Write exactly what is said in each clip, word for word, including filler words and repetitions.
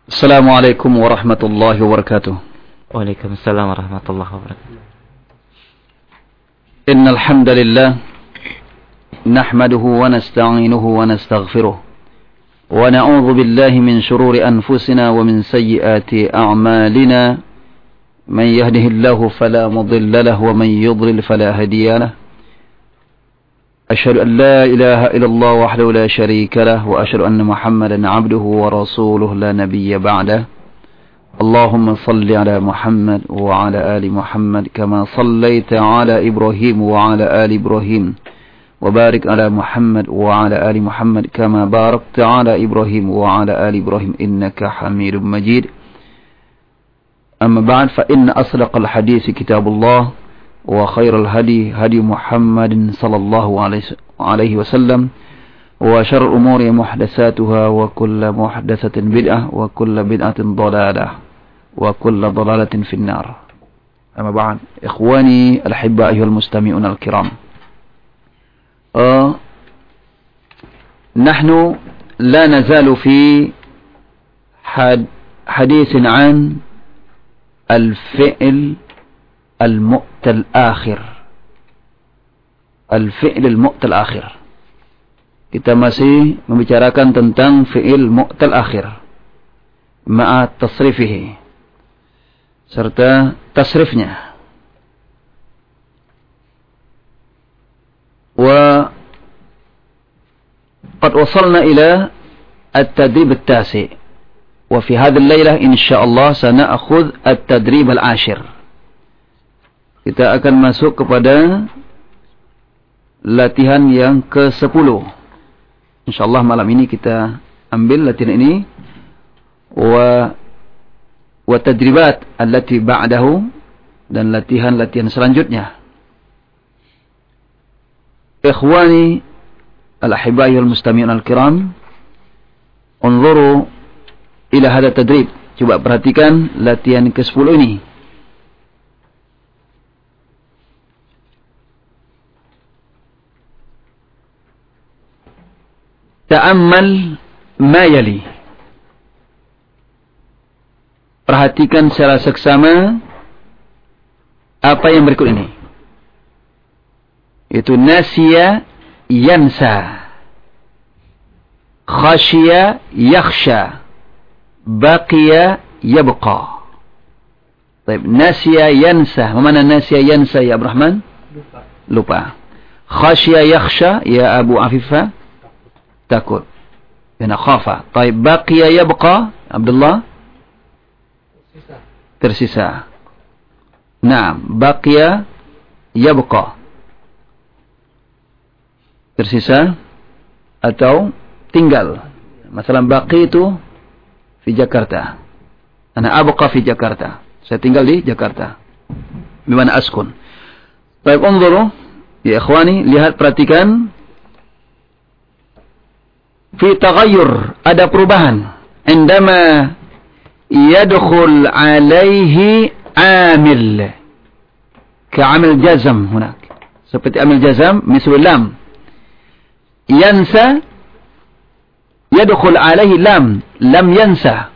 Assalamualaikum warahmatullahi wabarakatuh. Waalaikumsalam warahmatullahi wabarakatuh. Innal hamdalillah nahmaduhu wa nasta'inuhu wa nastaghfiruh wa na'udzu billahi min shururi anfusina wa min sayyiati a'malina. Man yahdihillahu fala mudilla lahu wa man yudlil fala hadiya lahu. Asyhadu an la ilaha illallah wahdahu la syarika lah wa asyhadu anna Muhammadan 'abduhu wa rasuluhu la nabiyya ba'dah. Allahumma salli ala Muhammad wa ala ali Muhammad kama sallaita ala Ibrahim wa ala ali Ibrahim wa barik ala Muhammad wa ala ali Muhammad kama barakta ala Ibrahim wa ala ali Ibrahim innaka Hamidum Majid. Amma ba'd, fa inna asdaqal hadits kitabullah wa khairal hadi hadi Muhammadin sallallahu alaihi wasallam wa syarrul umuri muhdatsatuha wa kullu muhdatsatin bid'ah wa kullu bid'atin dhalalah wa kullu dhalalatin finnar. Amma ba'd, ikhwani al-ahibba ayyuhal mustami'un al-kiram. Uh, nahnu la nazalu fi had hadithin an al-fi'l al-mu'tal akhir. Al-fi'l al-mu'tal akhir. Kita masih membicarakan tentang fi'il mu'tal akhir ma'a tasrifihi, serta tasrifnya. Wa qad wasalna ila at-tadrib at-tasi', wa fi hadhihi al-lailah insyaallah sana'khudh at-tadrib al-ashir. Kita akan masuk kepada latihan yang ke sepuluh. InsyaAllah malam ini kita ambil latihan ini. Wa wa tadribat allati ba'dahu, dan latihan-latihan selanjutnya. Ikhwani al-ahibbai wal mustami'un al-kiram, unzuru ila hadha tadrib. Coba perhatikan latihan ke sepuluh ini. Ta'ammal ma yali. Perhatikan secara seksama apa yang berikut ini. Itu nasiya yansa, khashiya yakhsha, baqiya yabqa. Baik, nasiya yansa. Mana nasiya yansa ya Abdurrahman? Lupa. Lupa. Khashiya yakhsha ya Abu Afifah? Takut. Yana khafa. Baik, baqiya yabqa Abdullah? Tersisa. Tersisa. Naam, baqiya yabqa. Tersisa atau tinggal. Masalah baqi itu di Jakarta. Ana abqa fi Jakarta. Saya tinggal di Jakarta. Di mana askun. Baik, unzuru ya ikhwani, lihat, perhatikan. Fi taghayyur, ada perubahan. Indama yadkhul alaihi amil, ka'amil jazam hunak, seperti amil jazam, misal lam. Yansa yadkhul alaihi lam, lam yansa.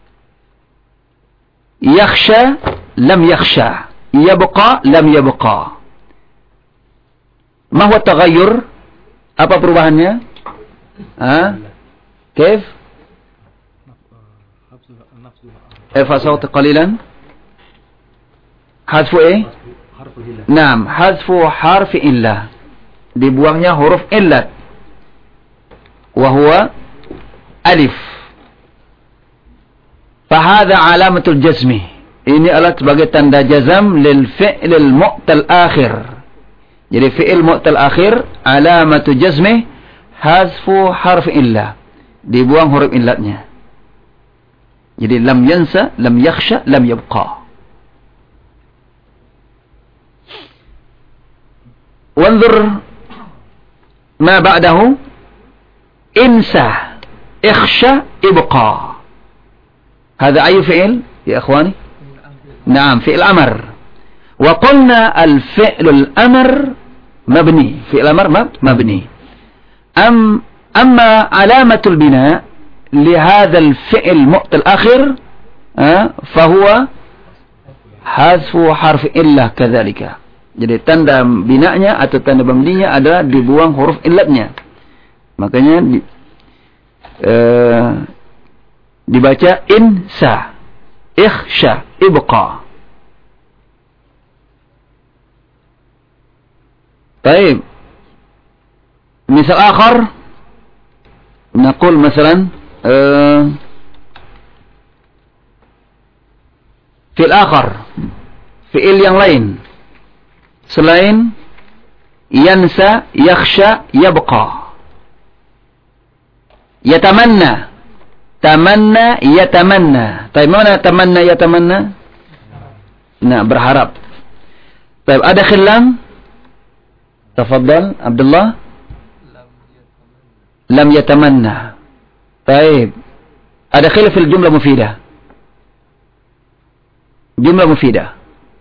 Yakhsha lam yakhsha, yabqa lam yabqa. Ma huwa taghayyur? Apa perubahannya? ها كيف ارفع صوتك قليلا. حذف ايه؟ نعم، حذف حرف إلا. dibuangnya huruf illat, وهو ألف. فهذا علامة الجزم. ini adalah sebagai tanda jazam lil fi'lil mu'tal akhir. Jadi fi'il mu'tal akhir alamatu jazmih hazfu harf illa, dibuang huruf illatnya. Jadi lam yansa, lam yakhsha, lam yabqa. Wanzur ma ba'dahu, insa, ikhsha, ibqa. هذا أي فعل يا أخواني؟ نعم، فعل أمر. وقلنا الفعل الأمر مبني، فعل أمر مبني. أم أما علامة البناء لهذا الفعل مؤتل آخر فهو حذف حرف إلا كذلك. Jadi tanda binanya atau tanda pembedinya adalah dibuang huruf illatnya. Makanya di, uh, dibaca insa, ikhsha, ibqa. Baik. Misal akhar, naqul masalan uh, fi'il akhar, fi'il yang lain selain yansa, yakhsha, yabqa. Yatamanna, tamanna, yatamanna. Tapi mana tamanna, yatamanna? Nah, berharap. Tapi ada khilam? Tafadhal, Abdullah. Lam yatamanna. Baik. Ada khilaf fil jumlah mufidah. Jumlah mufidah.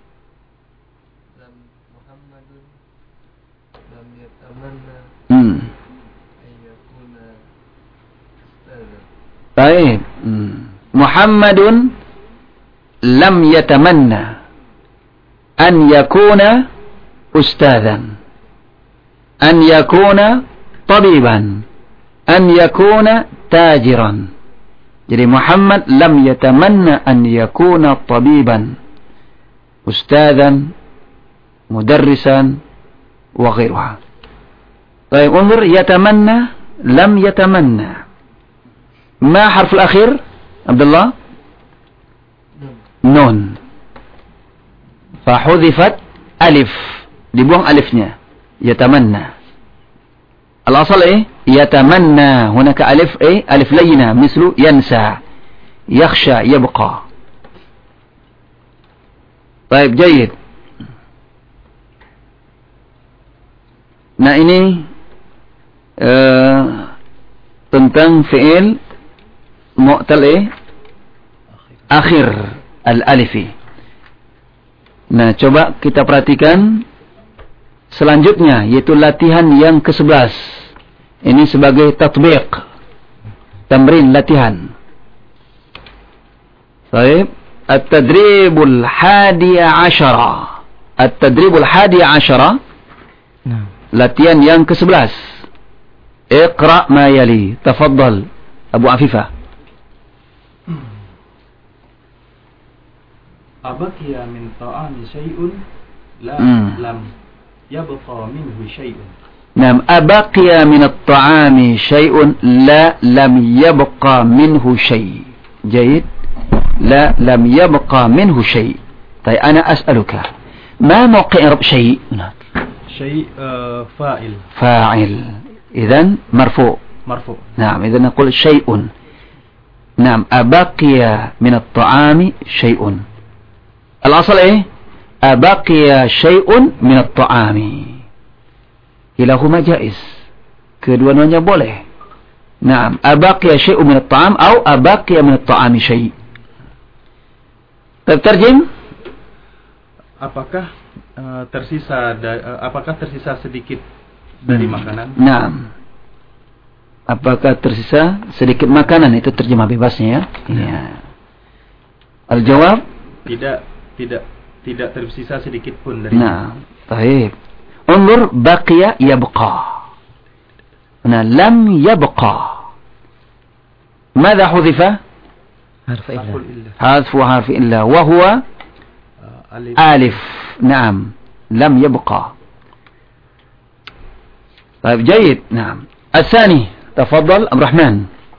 Hmm. Baik. Hmm. Muhammadun lam yatamanna an yakuna ustadzan, an yakuna tabiban, an yakuna tajiran. Jadi Muhammad lam yatamanna an yakuna tabiban, ustadzan, mudarrisan wa ghairuha. Baik, unzur yatamanna, lam yatamanna. Ma harf al-akhir? Abdullah? Nun. Fahudhifat alif. Dibuang alifnya. Yatamanna. Al-asal eh? Yatamanna. Hunaka alif eh? Alif layna. Mislu yansa. Yakhsha. Yabqa. Baik, jayid. Nah ini uh, tentang fi'il mu'tal eh? Akhir al-alifi. Nah, coba kita perhatikan selanjutnya, yaitu latihan yang kesebelas. Ini sebagai tatbiq, tamrin latihan. Baik, at-tadribul hadiya asyara. At-tadribul hadiya asyara. Nah. Latihan yang kesebelas. Iqra ma yali. Tafaddal Abu Afifah. Abaqiya min ta'ami syai'un la hmm. lam yabqa minhu syai'un. Naam, abaqiya min at-ta'ami syai'un la lam yabqa minhu syai'. Jayid. La lam yabqa minhu syai'. Tapi ana as'aluka, ma mawqi' i'rab syai'? شيء uh, فاعل فاعل إذن مرفوع مرفوع نعم إذن نقول شيء. نعم أبقي من الطعام شيء. الأصل إيه؟ أبقي شيء من الطعام. كلاهما جائز, kedua-duanya boleh. نعم أبقي شيء من الطعام أو أبقي من الطعام شيء. terjemah. Apakah Uh, tersisa da, uh, apakah tersisa sedikit dari hmm. makanan? Naam. Apakah tersisa sedikit makanan, itu terjemah bebasnya ya. Iya. Al-jawab? Tidak, tidak, tidak tersisa sedikit pun dari. Nah, baik. Unzur baqiya yabqa. Nah, lam yabqa. Mada hudzifa? Harf illa. Hadfu harf illa wa huwa uh, alif. alif. نعم لم يبقى. طيب جيد. نعم الثاني تفضل عبد الرحمن.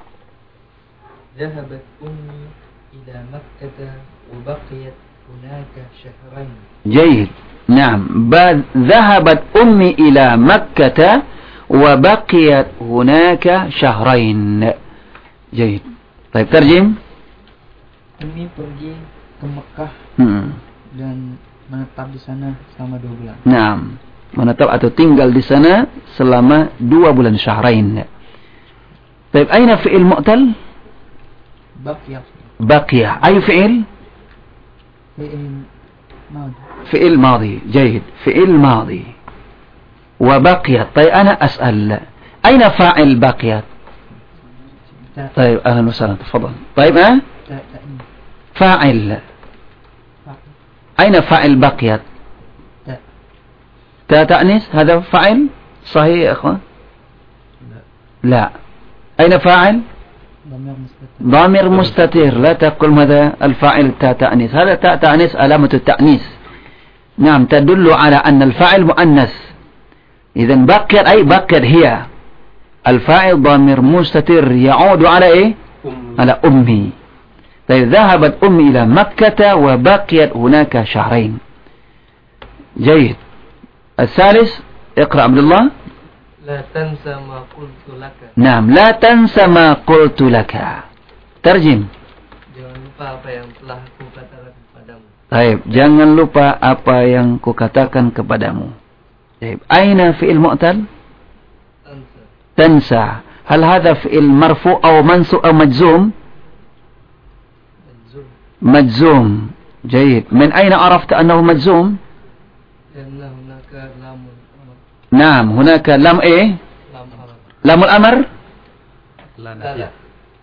ذهبت أمي إلى مكة وبقيت هناك شهرين. جيد. نعم ذهبت أمي إلى مكة وبقيت هناك شهرين. جيد. طيب ترجم. Umi pergi ke Mekah hmm. dan menetap di sana selama dua bulan. Naam, menetap atau tinggal di sana selama dua bulan. Syahrain. Baik, aina fi'il mu'tal? Baqiyah. Baqiyah. Ayu fi'il? Fi'il madi. Fi'il madi. Jayid. Fi'il madi. Wa baqiyat. Tapi ana as'al. Aina fa'il baqiyat? Ta- طيب أهلا وسهلا تفضل. طيب ها ta- ta'nis. فاعل Fa- أين فاعل بقيت؟ ta- تاء تأنيث هذا فاعل صحيح يا أخوان؟ لا. أين فاعل؟ Dhamir mustatir. ضمير مستتر. لا تقل ماذا الفاعل تاء تأنيث. هذا تاء تأنيث علامة التأنيث. نعم تدل على أن الفاعل مؤنث. إذا بقيت أي بقيت هي. الفاعل ضمير مستتر يعود على إيه؟ Um, على أمي. طيب ذهبت أمي إلى مكة وبقيت هناك شهرين. جيد. الثالث اقرأ عبد الله. لا تنسى ما قلت لك. نعم لا تنسى ما قلت لك. ترجم. Jangan lupa apa yang telah aku katakan kepadamu. طيب jangan lupa apa yang kukatakan kepadamu. طيب أين فعل مؤتل؟ Tansa. تنسى. هل هذا فعل مرفوع أو منصوب أو مجزوم؟ Majzum. مجزوم. جيد. من أين عرفت أنه مجزوم؟ Karena hunaka lamun amar. نعم هناك لام إيه؟ Lam amar. لام الأمر؟ La nafiyah.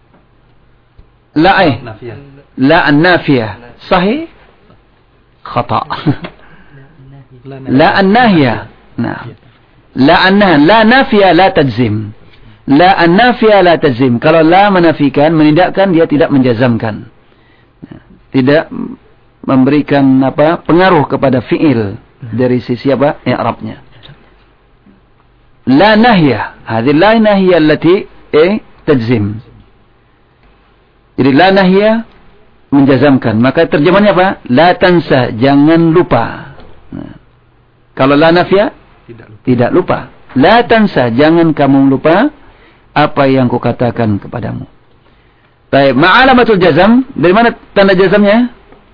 لا إيه؟ Nafiyah. لا النافية. صحيح؟ خطأ. لا الناهية. نعم لا الناهية. لا نافية لا تجزم. لا النافية لا تجزم. Kalau la menafikan, menidakkan, dia tidak menjazamkan. Tidak memberikan apa pengaruh kepada fi'il dari sisi apa i'rabnya. La nahiyah. Hadhihi la nahiyah allati eh tajzim. Jadi la nahiyah menjazamkan. Maka terjemahannya apa? La tansa, jangan lupa. Nah. Kalau la nafiyah Tidak lupa. tidak lupa. La tansa, jangan kamu lupa apa yang kukatakan kepadamu. Baik, ma'alamatul jazam, dari mana tanda jazamnya?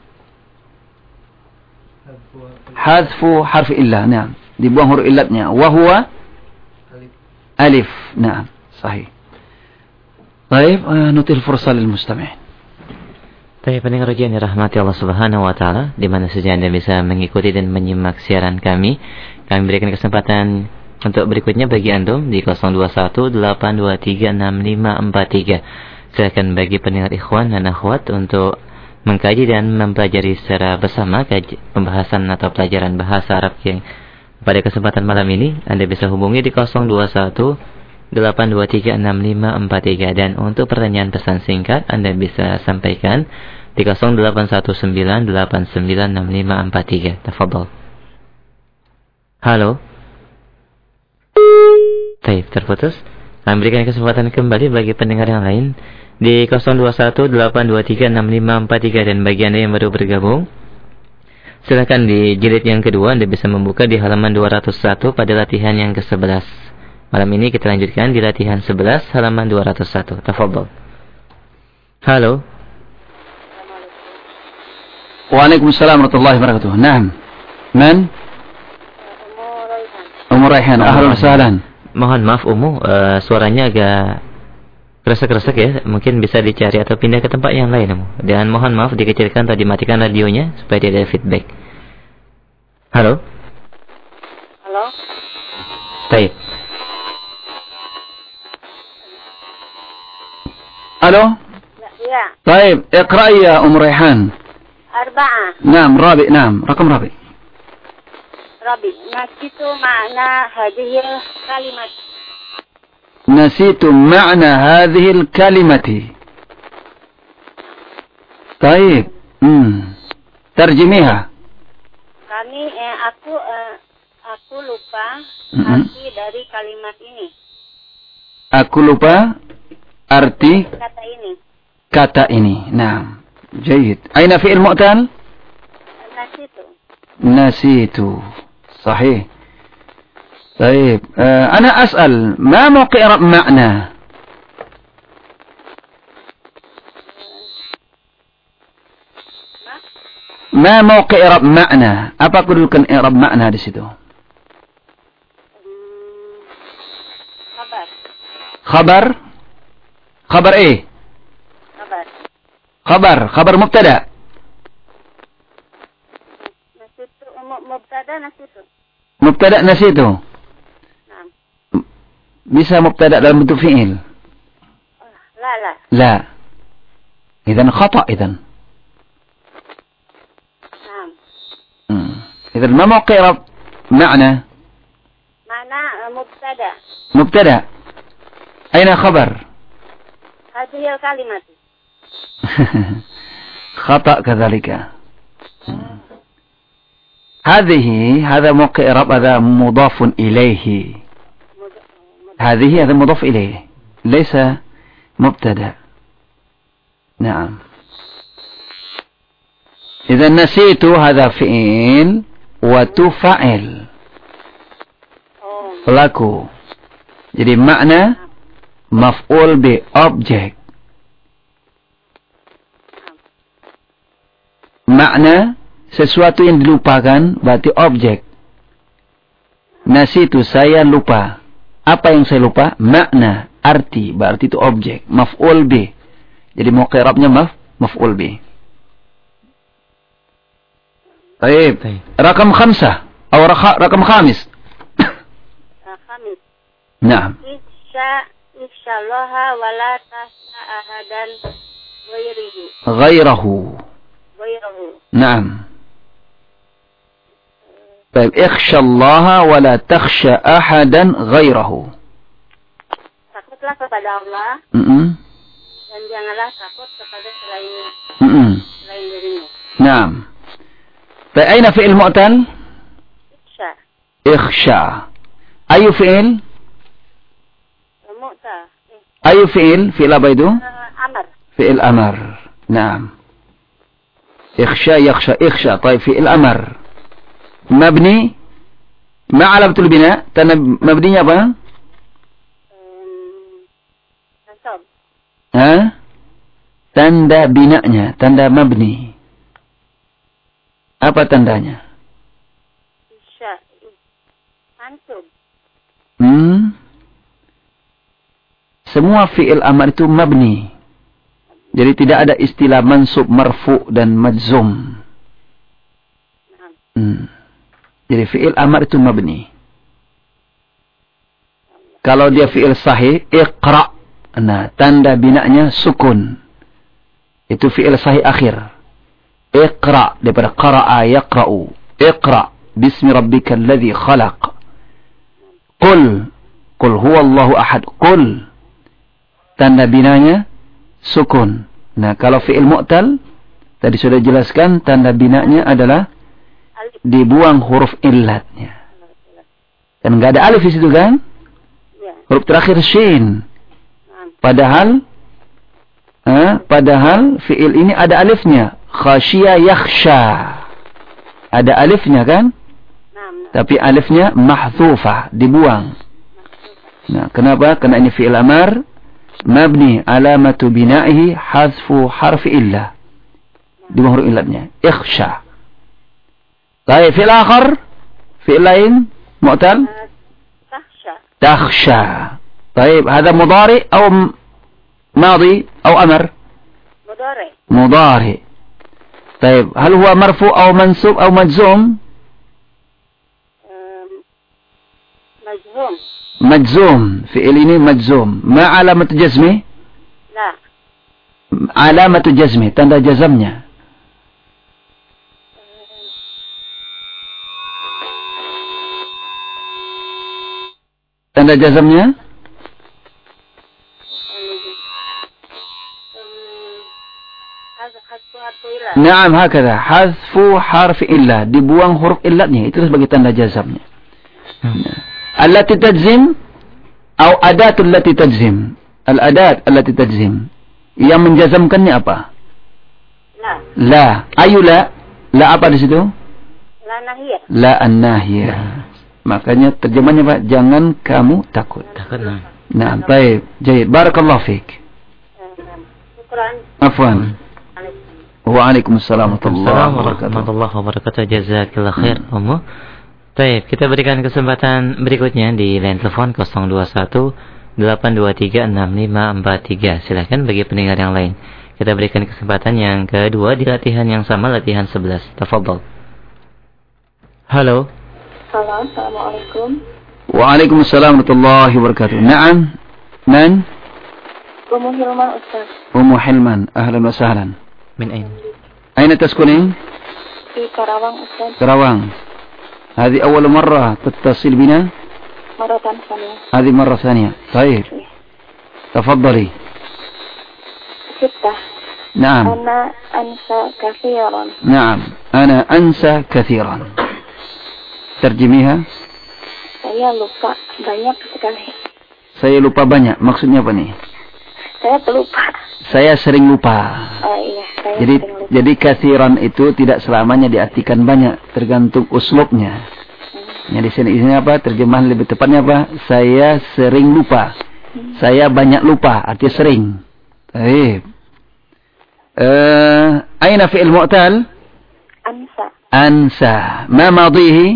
Hadfu harf illah. Nah, dibuang huruf illatnya. Wa huwa Alif. alif. Nah, sahih. Baik, uh, nutil fursa lil mustami'. Baik, pendengar ujian dirahmati Allah Subhanahu wa taala, di mana saja Anda bisa mengikuti dan menyimak siaran kami. Kami berikan kesempatan untuk berikutnya bagi antum di nol dua satu delapan dua tiga enam lima empat tiga. Silakan bagi pendengar ikhwan dan akhwat untuk mengkaji dan mempelajari secara bersama kaji, pembahasan atau pelajaran bahasa Arab yang pada kesempatan malam ini Anda bisa hubungi di nol dua satu delapan dua tiga enam lima empat tiga, dan untuk pertanyaan pesan singkat Anda bisa sampaikan di nol delapan satu sembilan delapan sembilan enam lima empat tiga. Tafadhol. Halo. Baik, terputus. Kami berikan kesempatan kembali bagi pendengar yang lain di nol dua satu delapan dua tiga enam lima empat tiga, dan bagi Anda yang baru bergabung, silakan di jilid yang kedua Anda bisa membuka di halaman dua ratus satu pada latihan yang ke sebelas. Malam ini kita lanjutkan di latihan sebelas halaman dua ratus satu. Tafadhol. Halo. Waalaikumsalam warahmatullahi wabarakatuh. Naam. Man? Ummu Raihan. Ahlan wa sahlan. Mohon maaf Umu, uh, suaranya agak kresek-kresek ya. Mungkin bisa dicari atau pindah ke tempat yang lain Umu. Dan mohon maaf dikecilkan atau dimatikan radionya supaya tidak ada feedback. Halo. Halo. Baik. Halo. Ya. طيب اقرأي يا أم ريحان. أربعة. نعم رابع. نعم رقم رابع. ربي نسيت معنى هذه الكلمة. نسيت معنى هذه الكلمة. طيب. hmm. ترجميها. Kami eh, aku eh, aku lupa Mm-mm. arti dari kalimat ini. Aku lupa arti Kata ini. kata ini. Nah, جيد. أين فعل معتل؟ Nasitu. نسيت. صحيح. طيب آه أنا أسأل ما موقع إعراب معنى؟ ما موقع إعراب معنى؟ Apa kedudukan i'rab makna di situ? Hmm, kabar. Khabar? Khabar eh? Kabar. Khabar. Khabar mubtada. Nasitu mu- mubtada nasitu. Mubtada nasitu. Nah. Bisa mubtada dalam bentuk fi'il. Oh, la la. لا. إذن خطأ إذن. نعم. إذن ما موقع إعراب معنى؟ معنى مبتدأ. مبتدأ. أين خبر؟ هذه الكلمة. خطأ كذلك. هذه هذا موقع إعراب، هذا مضاف إليه. هذه هذا مضاف إليه ليس مبتدأ. نعم. إذا نسيت هذا فعل وتفعل pelaku. Jadi makna maf'ul bi objek. Makna sesuatu yang dilupakan berarti objek. Nasitu, saya lupa. Apa yang saya lupa? Makna, arti, berarti itu objek. Maf'ul bi. Jadi mau i'rabnya maf, maf'ul bi. Baik. Rakam khamsah atau rakam khamis. Khamis. Naam. Insya insyaallah wala tas'a ahadan ghairihi. Ghairahu. Ghairahu. Naam. Baik, ikhshallaha wa la takhsha ahadan ghairahu. Takutlah kepada Allah. Mm-mm. Dan janganlah takut kepada selainnya. Mm-mm. Selain dirimu. Naam. Baik, aina fi'il mu'tal? Ikhsha. Ikhsha. Ayu fi'il? Mu'ta. Ayu fi'il? Fi'il apa itu? Uh, amar. Fi'il amar. Naam. Ikhsha yakhsha ikhsha. Baik, fi'il amar. Mabni. Ma alamatul bina? Tanda mabninya apa? Um, nasab. Ha? Tanda binanya, tanda mabni. Apa tandanya? Isya. Mansub. Hmm? Semua fi'il amar itu mabni. Jadi tidak ada istilah mansub, marfu dan majzum. Hmm. Jadi fi'il amar itu mabni. Kalau dia fi'il sahih, iqra. Nah, tanda binanya sukun. Itu fi'il sahih akhir. Iqra daripada qara'a yaqra'u. Iqra bismi rabbikal ladzi khalaq. Qul qul huwallahu ahad. Qul tanda binanya sukun. Nah, kalau fi'il mu'tal tadi sudah jelaskan tanda binanya adalah dibuang huruf illatnya. Dan enggak ada alif di situ kan? Huruf terakhir shin. Padahal eh, padahal fi'il ini ada alifnya. Khasyiya yakhsha. Ada alifnya kan? Tapi alifnya mahdzufah, dibuang. Nah, kenapa? Karena ini fi'il amar mabni, alamatu bina'ihi hazfu harfi illah. Dibuang huruf illatnya. Ikhsha. Baik, fi'il akhar, fi'il lain mu'tal? Takhsha. Takhsha. Baik, hada mudhari atau madi atau amar? Mudhari. Mudhari. Baik, hal huwa marfu atau mansub atau majzum? Um, majzum. Majzum. Fi'il ini majzum. Ma alamatu jazmi? La. Alamatu jazmi, tanda jazamnya. Tanda jazamnya? Naam, hakada. Hazfu harfi illah. Dibuang huruf illatnya. Itu sebagai tanda jazamnya. Nah. Allati tajzim atau adatul lati tajzim. Al-adat allati tajzim. Yang menjazamkannya apa? La. La. Ayu la. La apa di situ? La nahiyah. La an-nahiyah. Makanya terjemahnya Pak, jangan kamu takut. Takut nah. Nah, baik. Jayid. Barakallahu fiik. Syukran. Afwan. Waalaikumsalam warahmatullahi wabarakatuh. Jazakallahu khair, Ummu. Baik, kita berikan kesempatan berikutnya di line telepon nol dua satu delapan dua tiga enam lima empat tiga. Silakan bagi pendengar yang lain. Kita berikan kesempatan yang kedua di latihan yang sama, latihan sebelas. Tafadhol. Halo. Halo, assalamualaikum. Waalaikumsalam warahmatullahi wabarakatuh. Naam. Man? Ummu Hilman Ustaz. Ummu Hilman, ahlan wa sahlan. Min ain? Aina taskunin? Di Karawang Ustaz. Karawang. Hadi awal marrah tattasil bina? Maratan Sania. Hadi marrah thaniya. Baik. Tafadhali. Sittah. Naam. Ana ansa kathiran. Naam. Ana ansa kathiran. Terjemiha? Saya lupa banyak sekali. Saya lupa banyak. Maksudnya apa nih? Saya pelupa. Saya sering lupa. Oh iya, saya Jadi sering lupa. jadi kathiran itu tidak selamanya diartikan banyak, tergantung uslubnya. Ya, di sini isinya apa? Terjemahan lebih tepatnya apa? Saya sering lupa. Hmm. Saya banyak lupa, artinya sering. Baik. Eh, aina fi'il mu'tal? Ansa. Ansa. Ma madhihi?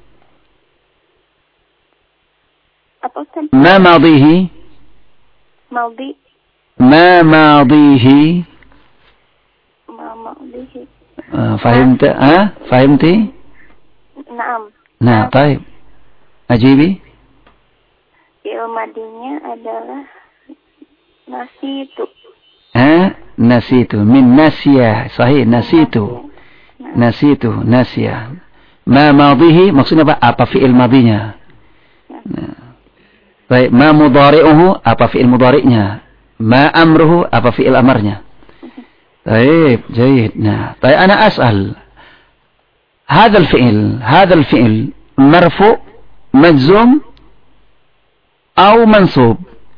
Apa Ustaz? Ma madhihi? Maldi. Ma madhihi? Ma maldihi. Ah, fahimta? Ah, fahimti? Naam. Nah, baik. Ajibi? Fi'il madinya adalah nasitu. Ah, nasitu. Min nasiyah. Sahih, nasitu. Nasitu, nasiyah. Ma madhihi maksudnya apa? Apa fi'il madinya? Nah. Baik, ma mudhari'uhu apa fi'il mudhari'nya? Ma amruhu apa fi'il amarnya? Baik, jayid. Nah, baik ana as'al. هذا الفعل هذا الفعل مرفوع مجزوم أو منصوب؟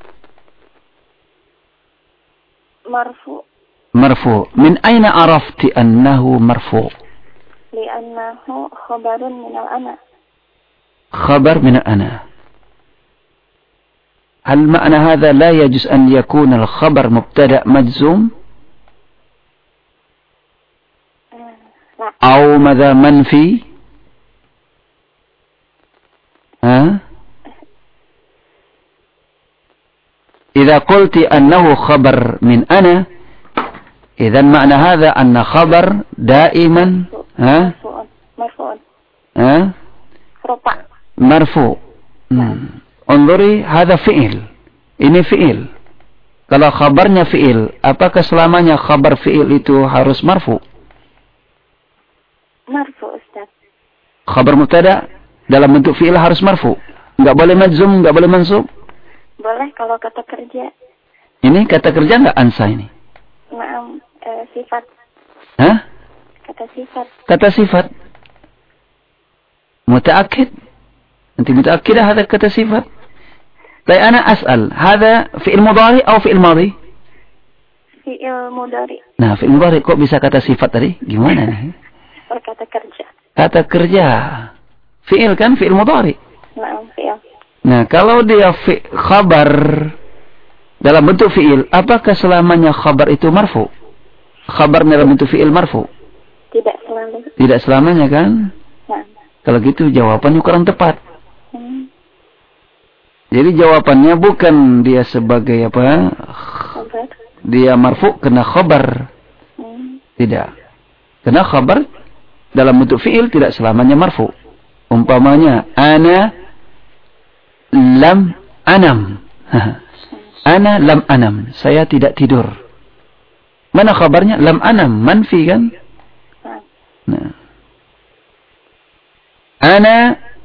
مرفوع. مرفوع. من أين عرفت أنه مرفوع؟ لأنه خبر من الأنا. خبر من الأنا. هل معنى هذا لا يجوز أن يكون الخبر مبتدأ مجزوم أو ماذا منفي؟ ها؟ إذا قلت أنه خبر من أنا إذا معنى هذا أن خبر دائما ها؟ مرفوع. مرفوع. ها؟ رفع. مرفوع. انظري هذا فعل. Ini fi'il. Kalau khabarnya fi'il, apakah selamanya khabar fi'il itu harus marfu? Marfu Ustaz. Khabar mubtada dalam bentuk fi'il harus marfu. Enggak boleh majzum, enggak boleh mansub. Boleh kalau kata kerja. Ini kata kerja enggak ansa ini? Naam, eh, sifat. Hah? Kata sifat. Kata sifat. Mutaakkid. Nanti mutaakkidah hada kata sifat. Tapi ana as'al, hada fi'il mudhari atau fi'il madhi? Fi'il mudhari. Nah, fi'il mudhari kok bisa kata sifat tadi? Gimana nih? Kata kerja. Kata kerja. Fi'il kan fi'il mudhari. Naam, fi'il. Nah, kalau dia fi khabar dalam bentuk fi'il, apakah selamanya khabar itu marfu? Khabar dalam bentuk fi'il marfu? Tidak selalu. Tidak selamanya kan? Nah. Kalau gitu jawabannya kurang tepat. Hmm. Jadi jawabannya bukan dia sebagai apa? Khabar. Dia marfu kena khabar. Hmm. Tidak. Kena khabar dalam bentuk fi'il tidak selamanya marfu. Umpamanya ana lam anam. Ana lam anam. Saya tidak tidur. Mana khabarnya? Lam anam. Manfi kan? Nah. Ana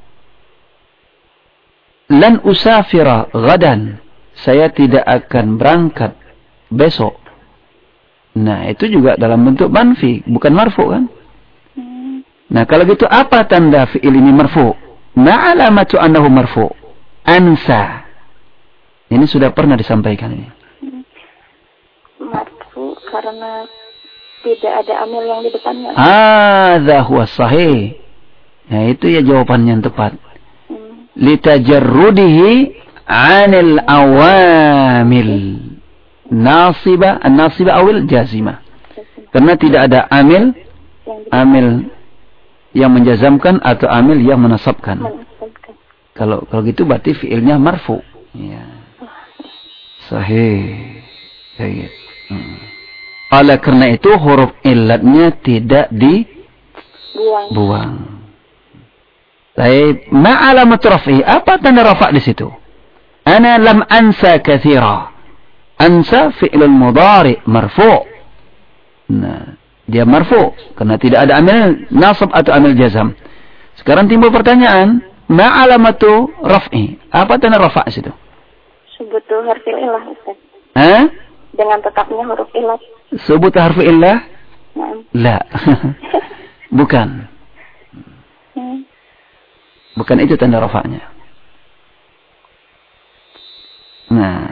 lan usafira gadan. Saya tidak akan berangkat besok. Nah, itu juga dalam bentuk manfi, bukan marfu kan? Nah, kalau gitu apa tanda fi'il ini marfu? Ma alamatu annahu marfu? Ansa. Ini sudah pernah disampaikan ini. Marfu karena tidak ada amil yang di depannya. Hadza huwa sahih. Nah, itu ya jawaban yang tepat. Hmm. Litajarrudihi 'anil awamil. Nasiba, an-nasiba awil jazimah. Karena tidak ada amil amil yang menjazamkan atau amil yang menasabkan. Menasabkan. Kalau kalau gitu berarti fiilnya marfu. Ya. Sahih. Sahih. Hmm. Oleh karena itu huruf illatnya tidak dibuang. Buang. Baik, ma alamat raf'i? Apa tanda rafa' di situ? Ana lam ansa katsira. Ansa fi'lul mudhari marfu'. Nah, dia marfu' karena tidak ada amil nasab atau amil jazam. Sekarang timbul pertanyaan, ma alamatu raf'i? Apa tanda rafa' situ? Subutu harfil ilah, Ustaz. Hah? Dengan tetapnya huruf ilah. Subut harfi illah? Nah. La. Bukan. Hmm. Bukan itu tanda rafa'nya. Nah.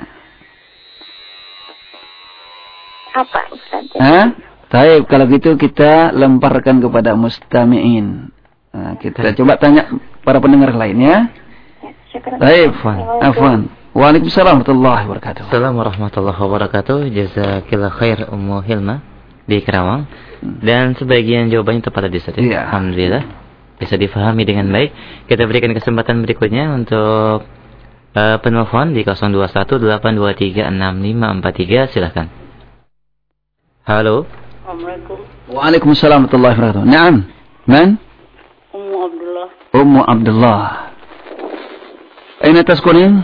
Apa, Ustaz? Hah? Baik, kalau gitu kita lemparkan kepada mustami'in. Nah, kita coba tanya para pendengar lainnya. Baik, afwan. Waalaikumsalam warahmatullahi wabarakatuh. Assalamualaikum warahmatullahi wabarakatuh. Jazakillah khair Ummu Hilma di Kerawang. Dan sebagian jawabannya tepat tadi Ustaz. Iya. Alhamdulillah. Bisa difahami dengan baik. Kita berikan kesempatan berikutnya untuk uh, penelpon di nol dua satu delapan dua tiga enam lima empat tiga. Silakan. Halo. Assalamualaikum. Waalaikumsalam warahmatullahi wabarakatuh. Naam. Man? Ummu Abdullah. Ummu Abdullah. Aina taskunin?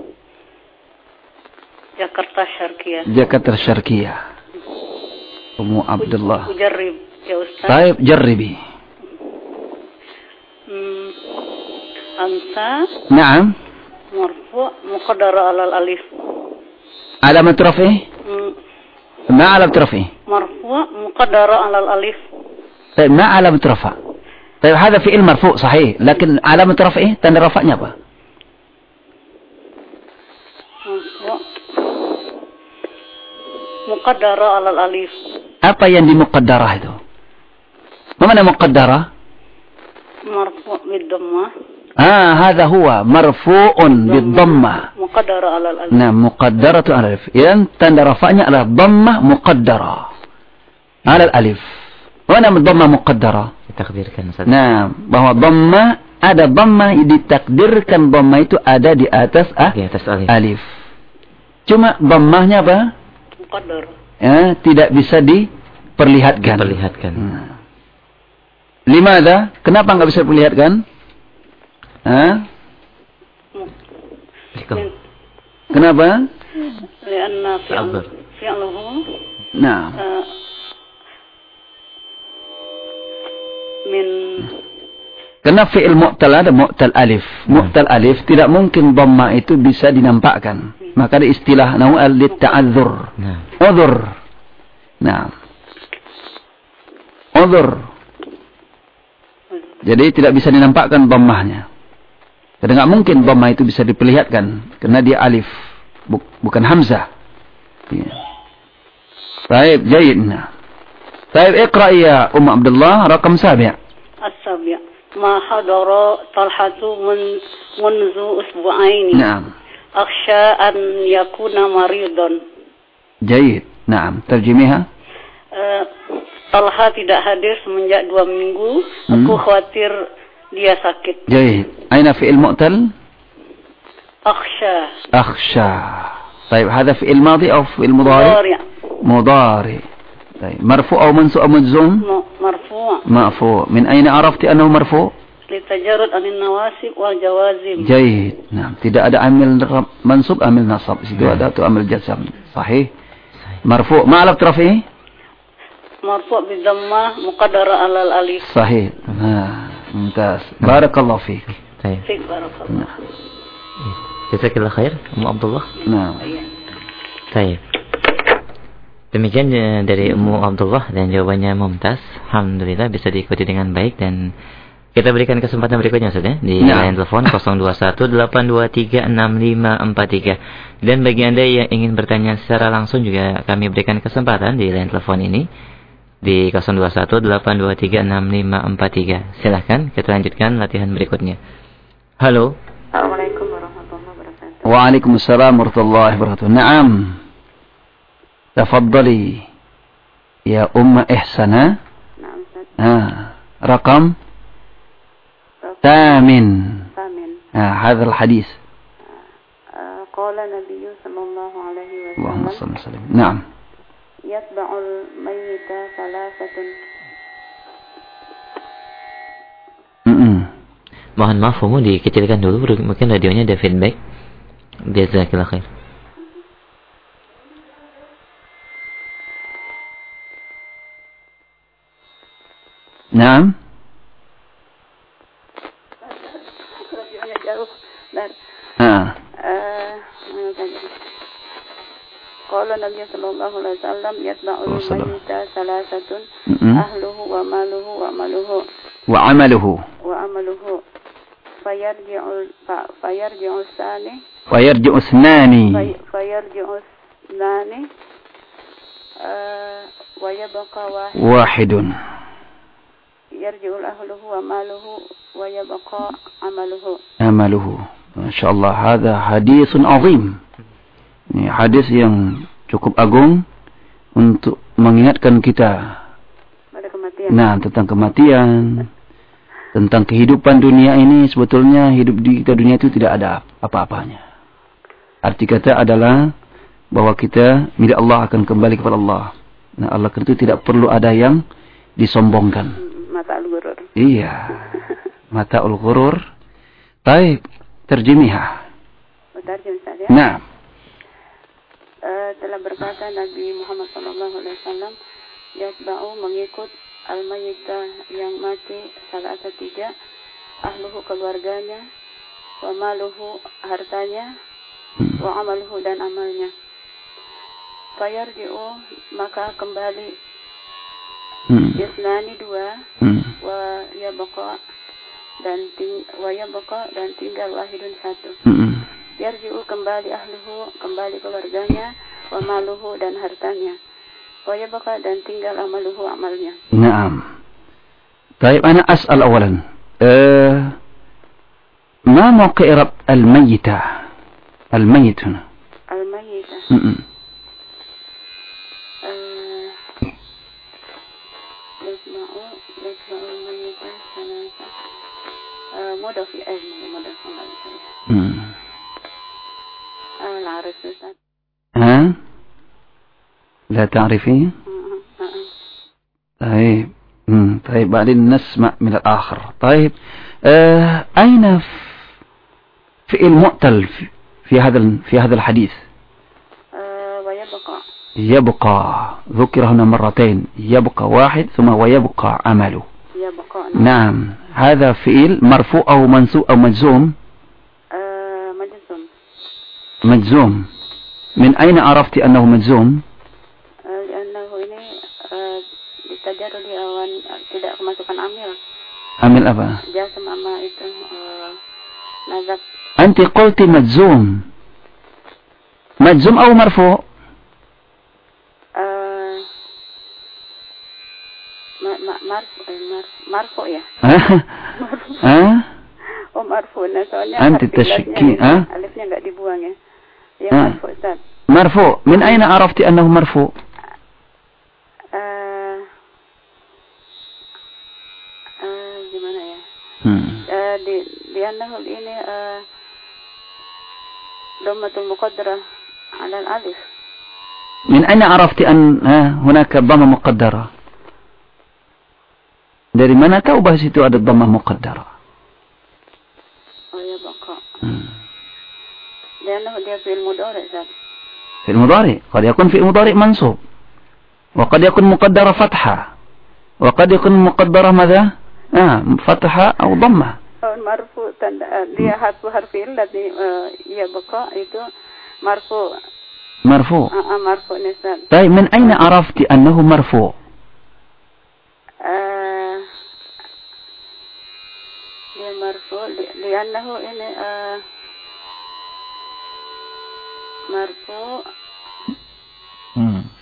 Jakarta Syarqiyah. Jakarta Syarqiyah. Ummu Abdullah. Ujarrib ya Ustaz. Baik, jarribi. Hmm. Ansa Naam. marfu' muqaddara alal alif. Alamat rafi? Hmm. Ma alamat rafi? مرفوع مقدرة على الألف. طيب ما علامة رفع؟ طيب هذا فعل مرفوع صحيح، لكن علامة رفعه تند رفعnya apa؟ مرفوع مقدرة على الألف. Apa yang dimuqaddarah itu? Mana muqaddarah? مرفوع بالضمة. Ah, هذا هو مرفوع بالضمة. مقدرة على الألف. Nah, muqaddaratu ala alif. Yang tanda rafa'nya adalah dhammah muqaddara ala alif. Mana dhammah muqaddara? Ditakdirkan Ustaz. Nah, bahwa dhammah ada dhammah ditakdirkan dhammah itu ada di atas ah, Di atas alif. alif. Cuma dhammahnya apa? مقدرة. Ya, tidak bisa diperlihatkan. Diperlihatkan. Nah. Limadha? Kenapa nggak bisa diperlihatkan? Hah? Kenapa? لأن Sabar. فعله Nah, آه، من karena fi'il mu'tal ada mu'tal alif. Mu'tal alif tidak mungkin dhamma itu bisa dinampakkan. Maka ada istilah nau'al lit-ta'adzur. Nah. Udhur. Nah. Udhur. Jadi tidak bisa dinampakkan dhammahnya. Jadi nggak mungkin dhamma itu bisa diperlihatkan karena dia alif, Buk, bukan hamzah. Ya. Baik, jayid. Nah. Baik, iqra ya Ummu Abdullah raqam sabi'. السابع ما حضر طلحة من منذ أسبوعين. Naam. أخشى أن يكون مريضا. Jayid. Naam, terjemihah. Uh, Talha tidak hadir semenjak dua minggu. Hmm. Aku khawatir dia sakit. جيد. أين فعل مؤتل؟ أخشى. أخشى. طيب هذا فعل ماضي أو فعل مضارع؟ مضارع. مضارع. طيب مرفوع أو منصوب أو مجزوم؟ م- مرفوع. مرفوع. من أين عرفت أنه مرفوع؟ للتجرد عن النواسب والجوازم. جيد. نعم. tidak ada amil mansub amil nasab. Situ ada tu amil jazam. Sahih. مرفوع. ما علامة رفعه؟ مرفوع بالضمة مقدرة على الألف. صحيح. ها. ممتاز. بارك الله فيك. Baik. فيك بارك الله. Jazakallah khair Ummu Abdullah. نعم. Baik. Demikian eh, dari Ummu Abdullah dan jawabannya mumtaz. Alhamdulillah bisa diikuti dengan baik dan kita berikan kesempatan berikutnya Ustaz ya di Nah. line telepon nol dua satu delapan dua tiga enam lima empat tiga. Dan bagi Anda yang ingin bertanya secara langsung juga kami berikan kesempatan di line telepon ini di nol dua satu delapan dua tiga enam lima empat tiga. Silahkan kita lanjutkan latihan berikutnya. Halo. Assalamualaikum warahmatullahi wabarakatuh. Waalaikumsalam warahmatullahi wabarakatuh. Naam. Tafadhali ya Umma Ihsana. نعم أستاذ. Ah, رقم ثامن. ثامن. Ah, هذا الحديث. آه، قال النبي صلى الله عليه اللهم وسلم صل وسلم. نعم. يتبع الميت ثلاثة. Mm-mm. Mohon maaf Umu dikecilkan dulu mungkin radionya ada feedback. Jazakallah khair. Naam. Radionya jauh. Dan Ah. eh mana tadi? Qala Nabi sallallahu alaihi wasallam yatba'ul Oh, salam. mayyita salasatun Mm-mm. ahluhu wa maluhu wa maluhu Wa amaluhu. wa amaluhu fayarji'ul fa fayarji'us sani Wa yarji'u ithnani. fay- fayarji'us nani eh wa yabqa wahid Wahidun. yarji'ul ahluhu wa maluhu wa yabqa amaluhu. Amaluhu. Masya Allah, hadha hadithun azim. Ini hadis yang cukup agung untuk mengingatkan kita. Pada kematian. Nah, tentang kematian, tentang kehidupan dunia ini, sebetulnya hidup di kita dunia itu tidak ada apa-apanya. Arti kata adalah bahwa kita milik Allah akan kembali kepada Allah. Nah, Allah itu tidak perlu ada yang disombongkan. Mata al-ghurur. Iya. Mata ul-ghurur. Baik, terjemihah. Bertarjim Ustaz ya. Nah, Eh, telah berkata Nabi Muhammad sallallahu alaihi wasallam, yatba'u mengikut al-mayyita yang mati salah satu tiga, ahluhu keluarganya, wa maluhu hartanya, wa amaluhu dan amalnya. Fayarji'u maka kembali hmm. isnani dua, Hmm. wa yabqa dan ting wa yabqa dan tinggal wahidun satu. Hmm. Yarji'u kembali ahluhu, kembali keluarganya, wa maluhu dan hartanya. Wa yabqa dan tinggal amaluhu amalnya. نعم. طيب أنا أسأل أولا أه ما موقع رب الميتة الميت هنا Al-mayyitah. م-م. Eh, Yasma'u, yasma'u al-mayyitah salasa. Eh, Mudaf ya, eh, mudaf enggak bisa ya. م. Ah, la arif Ustaz. ها لا تعرفين Uh, uh, uh. طيب م. طيب بعدين نسمع من الآخر طيب أه أين ف- فعل مؤتل في, في هذا ال- في هذا الحديث Eh, wa yabqa. يبقى ذكر هنا مرتين يبقى واحد ثم ويبقى عمله Yabqa. نعم هذا فعل مرفوع أو منصوب أو مجزوم Eh, majzum. مجزوم من أين عرفت أنه مجزوم Eh, Li'annahu ini eh, ditajarudi awan eh, tidak kemasukan amil. عمل أبا Jasam ama itu eh, nazab. أنت قلت مجزوم مجزوم أو مرفوع Eh, ma, ma, marfu, eh, mar, marfu ya. ها Oh marfu. Nah soalnya Anti harfi tashki, latnya, ah? alifnya nggak dibuang ya. Ya Ah. marfu Ustaz. مرفوع من أين عرفت أنه مرفوع Eh, eh, gimana ya? hmm. Eh, di di annahu ini eh, dhammatul muqaddarah ala al-alif. من أين عرفت أن ها، هناك ضمة مقدرة dari mana tahu bahwa situ ada dhammah muqaddarah Oh ya baqa. hmm. Di annahu dia fi'il mudhari Ustaz. في المضارع قد يكون في المضارع منصوب وقد يكون مقدرة فتحة وقد يكون مقدرة ماذا آه فتحة أو ضمة Oh, marfu tanda uh, dia harfu harfi illat di uh, ya baqa itu marfu. مرفوع Uh, uh, marfu nisab. طيب من أين عرفت أنه مرفوع Uh, dia marfu li, li'annahu ini uh, marfu hmm.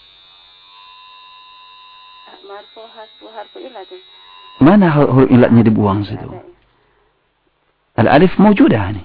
marfu harfu harfu illat. mana huruf ilatnya dibuang situ الألف موجودة يعني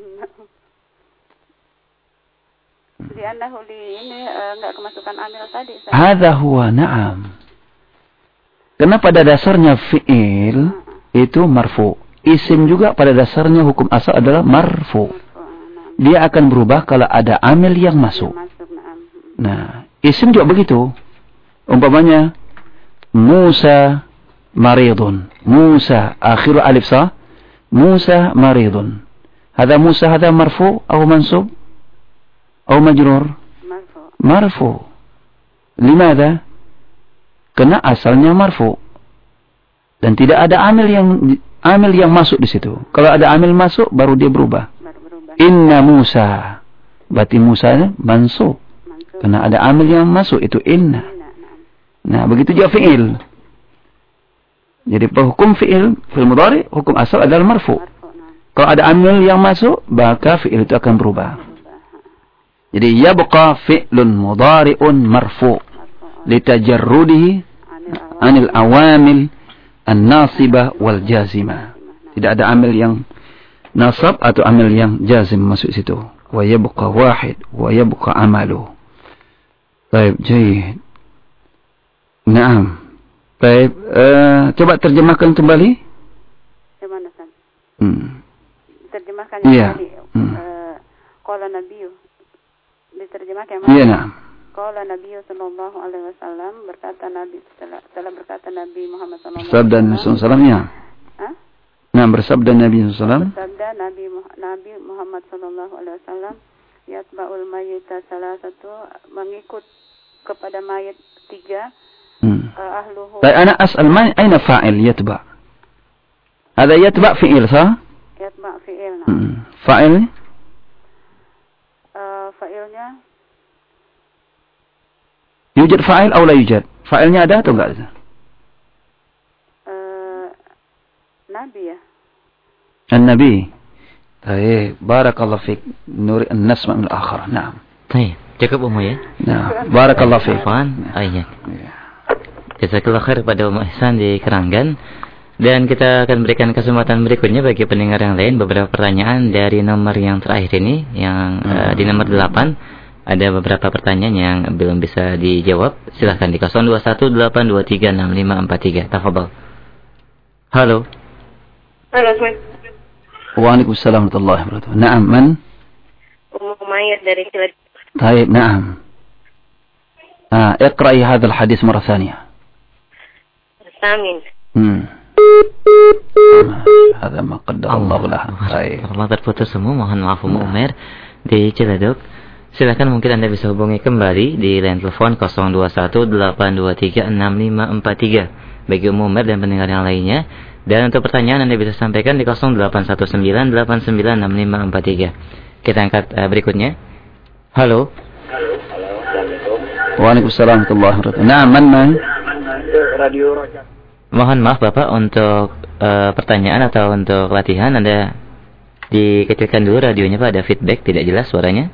Li'annahu li ini uh, enggak kemasukan amil tadi Ustaz. هذا هو نعم karena pada dasarnya fi'il itu marfu isim juga pada dasarnya hukum asal adalah marfu Marfu, nah, dia akan berubah kalau ada amil yang masuk masuk na'am. nah isim juga begitu umpamanya Musa maridun Musa akhiru alif sa Musa maridun هذا موسى هذا مرفوع أو منصوب أو مجرور Marfu. مرفوع لماذا؟ karena asalnya marfu Dan tidak ada amil yang amil yang masuk di situ. Kalau ada amil masuk, baru dia berubah. Baru berubah. Inna Musa. Berarti Musa mansub. Mansub. Karena ada amil yang masuk, itu inna. Inna, Nah, nah. begitu juga fi'il. Jadi hukum fi'il, fi'il mudhari, hukum asal adalah marfu. Marfu, nah. Kalau ada amil yang masuk, maka fi'il itu akan berubah. Jadi yabqa fi'lun mudhari'un marfu. Litajarrudihi anil awamil an-nasibah wal jazimah. Tidak ada amil yang nasab atau amil yang jazim masuk situ. Wa yabqa wahid wa yabqa amalu. Baik, jayid. Naam. Baik, uh, coba terjemahkan kembali. Gimana, San? Hmm. Terjemahkan Iya. tadi. Hmm. Eh, qala nabiyyu. Diterjemahkan Iya, naam. Qala nabiyyu sallallahu alaihi wasallam, berkata Nabi telah, telah berkata Nabi Muhammad sallallahu alaihi Sabda Nabi sallallahu alaihi wasallam, ya. Hah? Nah, bersabda Nabi sallallahu alaihi wasallam. Bersabda Nabi Nabi Muhammad sallallahu alaihi wasallam, yatba'ul mayyita salasatu, mengikut kepada mayat tiga. Hmm. Uh, ahluhu. Baik, ana as'al man aina fa'il yatba'? Ada yatba' fi'il, sah? Yatba' fi'il. Nah. Hmm. Fa'il? Uh, fa'ilnya Yujad fa'il atau la yujad? Fa'ilnya ada atau enggak ada? uh, Nabi ya. An-Nabi. Baik, barakallahu fiik. Nuri an-nasma' min al-akhar. Naam. Baik, cukup Umu ya. Nah, barakallahu fiik. Afwan. Oh, iya. Ya. Jazakallah khair kepada Umu Ihsan di Keranggan. Dan kita akan berikan kesempatan berikutnya bagi pendengar yang lain, beberapa pertanyaan dari nomor yang terakhir ini, yang hmm. uh, di nomor delapan. Ada beberapa pertanyaan yang belum bisa dijawab. Silahkan di nol dua satu delapan dua tiga enam lima empat tiga. Tafadhal. Halo. Halo, Assalamualaikum. Waalaikumsalam warahmatullahi wabarakatuh. Naam, man? Ummu Umayyah dari Cilacap. طيب نعم. آه اقرأي هذا الحديث مرة ثانية. الثامن. Hmm. Hada ma qaddara Allah lah. Baik. Allah terputus semua, mohon maaf Umu Umair di Ciledug. Silakan mungkin Anda bisa hubungi kembali di line telepon nol dua satu delapan dua tiga enam lima empat tiga bagi Umu Umair dan pendengar yang lainnya. Dan untuk pertanyaan Anda bisa sampaikan di nol delapan satu sembilan delapan sembilan enam lima empat tiga. Kita angkat uh, berikutnya. Halo. Halo, halo, Assalamualaikum. Waalaikumsalam warahmatullahi wabarakatuh. Nah, man man? Radio Rojak. Mohon maaf Bapak, untuk uh, pertanyaan atau untuk latihan Anda dikecilkan dulu radionya Pak, ada feedback, tidak jelas suaranya.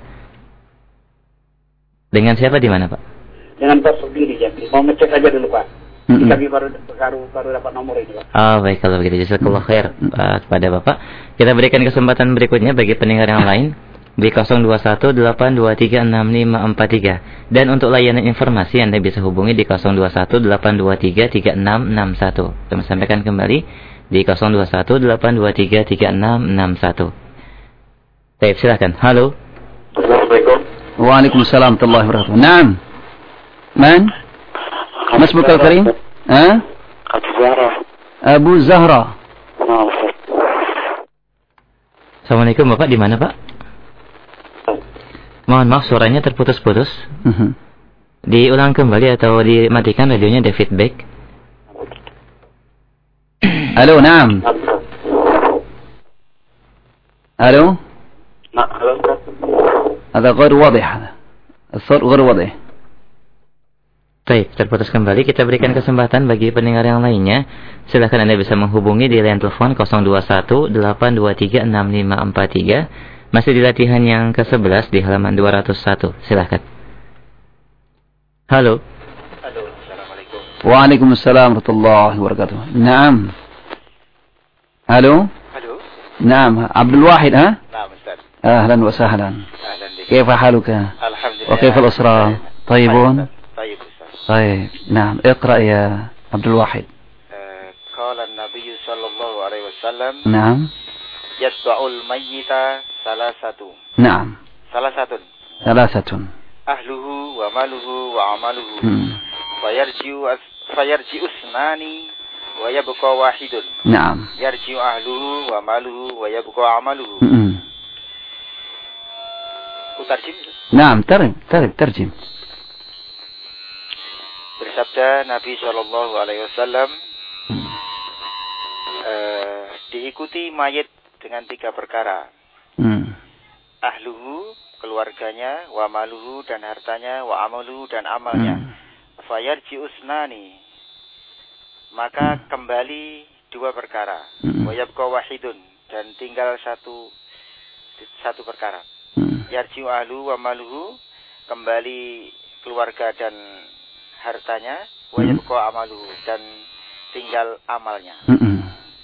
Dengan siapa di mana Pak? Dengan Pak Sugi di Jambi. Mau ngecek aja dulu Pak. Mm-hmm. Kami baru, baru baru dapat nomor ini Pak. Oh baik, kalau begitu jazakallah khair uh, kepada Bapak. Kita berikan kesempatan berikutnya bagi pendengar yang lain di nol dua satu delapan dua tiga enam lima empat tiga. Dan untuk layanan informasi Anda bisa hubungi di nol dua satu delapan dua tiga tiga enam enam satu. Kami sampaikan kembali di nol dua satu delapan dua tiga tiga enam enam satu. Baik, silakan. Halo. Assalamualaikum. Waalaikumsalam warahmatullahi wabarakatuh. Naam. Man? Masmuka al-karim? Ha? Abu Zahra. Abu Zahra. Nah, Ustaz. Assalamualaikum Bapak, di mana Pak? Mohon maaf suaranya terputus-putus. Mhm. Diulang kembali atau dimatikan radionya, ada feedback. Halo, naam. Halo? Nah, halo Ustaz. هذا غير واضح هذا. الصوت غير واضح. Baik, terputus kembali. Kita berikan kesempatan bagi pendengar yang lainnya. Silakan Anda bisa menghubungi di line telepon nol dua satu delapan dua tiga enam lima empat tiga. Masih di latihan yang ke sebelas di halaman dua ratus satu. Silakan. Halo. Halo, Assalamualaikum. Waalaikumsalam warahmatullahi wabarakatuh. Naam. Halo? Halo. Naam, Abdul Wahid, ha? Nah, Ustaz. أهلا وسهلا. Ahlan bik. كيف حالك؟ Alhamdulillah. وكيف الأسرة؟ طيبون؟ طيب Ustaz. طيب نعم اقرأ يا عبد الواحد. قال النبي صلى الله عليه وسلم نعم. يتبع الميت ثلاثة. نعم. ثلاثة. ثلاثة. أهله وماله وعمله. مم. فيرجع فيرجع اثنان ويبقى واحد. نعم. يرجع أهله وماله ويبقى عمله. مم. Utarjim. نعم ترجم ترجم ترجم. Bersabda Nabi Shallallahu Alaihi Wasallam, diikuti mayit dengan tiga perkara. Hmm. Ahluhu, keluarganya, wa maluhu dan hartanya, wa amaluhu dan amalnya. Hmm. Fayarji usnani, maka kembali dua perkara. Hmm. Wa yabqa wahidun, dan tinggal satu satu perkara. Hmm. Yarji ahluhu wa maluhu, kembali keluarga dan hartanya. Wa Hmm. yabqa amaluhu, dan tinggal amalnya. Hmm.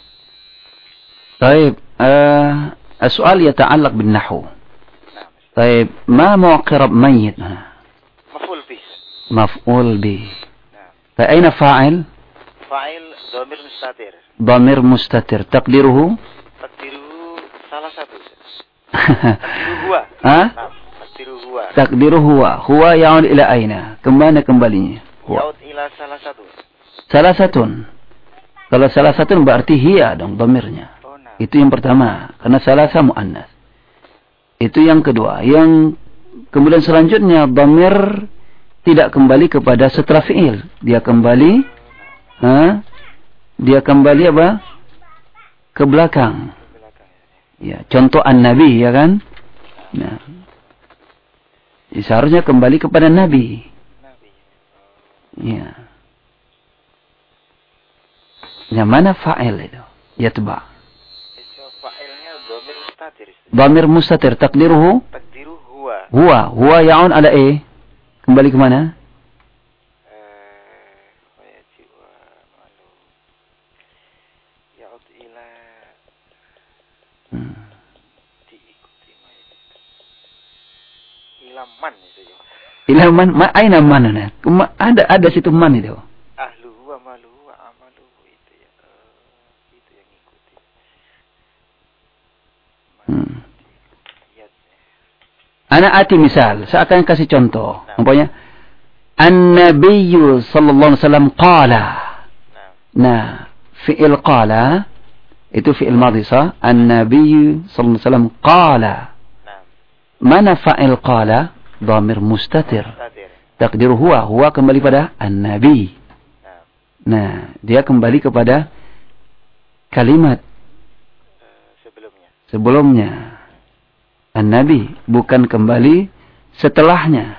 طيب آه السؤال يتعلق بالنحو. Nah, طيب ما معقرب ميت هنا؟ maf'ul bih. مفعول به. Nah, فأين فاعل؟ fa'il dhamir mustatir. ضمير مستتر تقديره Takdiru salah satu. Takdiru huwa. ها؟ Nah, takdiru huwa. تقديره هو هو يعود إلى أين؟ كمان kembalinya هو Yaud ila salah satu. ثلاثة. Kalau salah satu berarti hiya dong dhamirnya. Oh, nah. Itu yang pertama, karena salasa muannas. Itu yang kedua. Yang kemudian selanjutnya dhamir tidak kembali kepada setelah fi'il. Dia kembali ha? Dia kembali apa? Ke belakang. Ya, contoh an-nabi ya kan? Nah. Ya, seharusnya kembali kepada nabi. Ya. Yang mana fa'il itu? Yatba. Itu fa'ilnya dhamir mustatir. Dhamir mustatir takdiruhu Takdiru huwa. huwa. Huwa ya'un ala e. Kembali ke mana? Eh, wa yaji wa malu. Yaud ila Hmm. diikuti mayit. Ila man itu ya. Ila man, ma, aina man ana? Kuma, ada ada situ man itu. Ahluhu wa maluhu wa amaluhu itu ya. Eh, itu yang ikuti. Hmm. Ya. Ana ati misal, saya akan kasih contoh. Umpamanya An-Nabiyyu sallallahu alaihi wasallam qala. Nah, Nah, fi'il qala itu fi'il madhi sah. An-Nabiyyu sallallahu alaihi wasallam qala. nah, Mana fa'il qala? Dhamir mustatir. mustatir. Takdiru huwa, huwa kembali pada an-nabi. Nah, Nah, dia kembali kepada kalimat eh, sebelumnya. sebelumnya. An-nabi, bukan kembali setelahnya.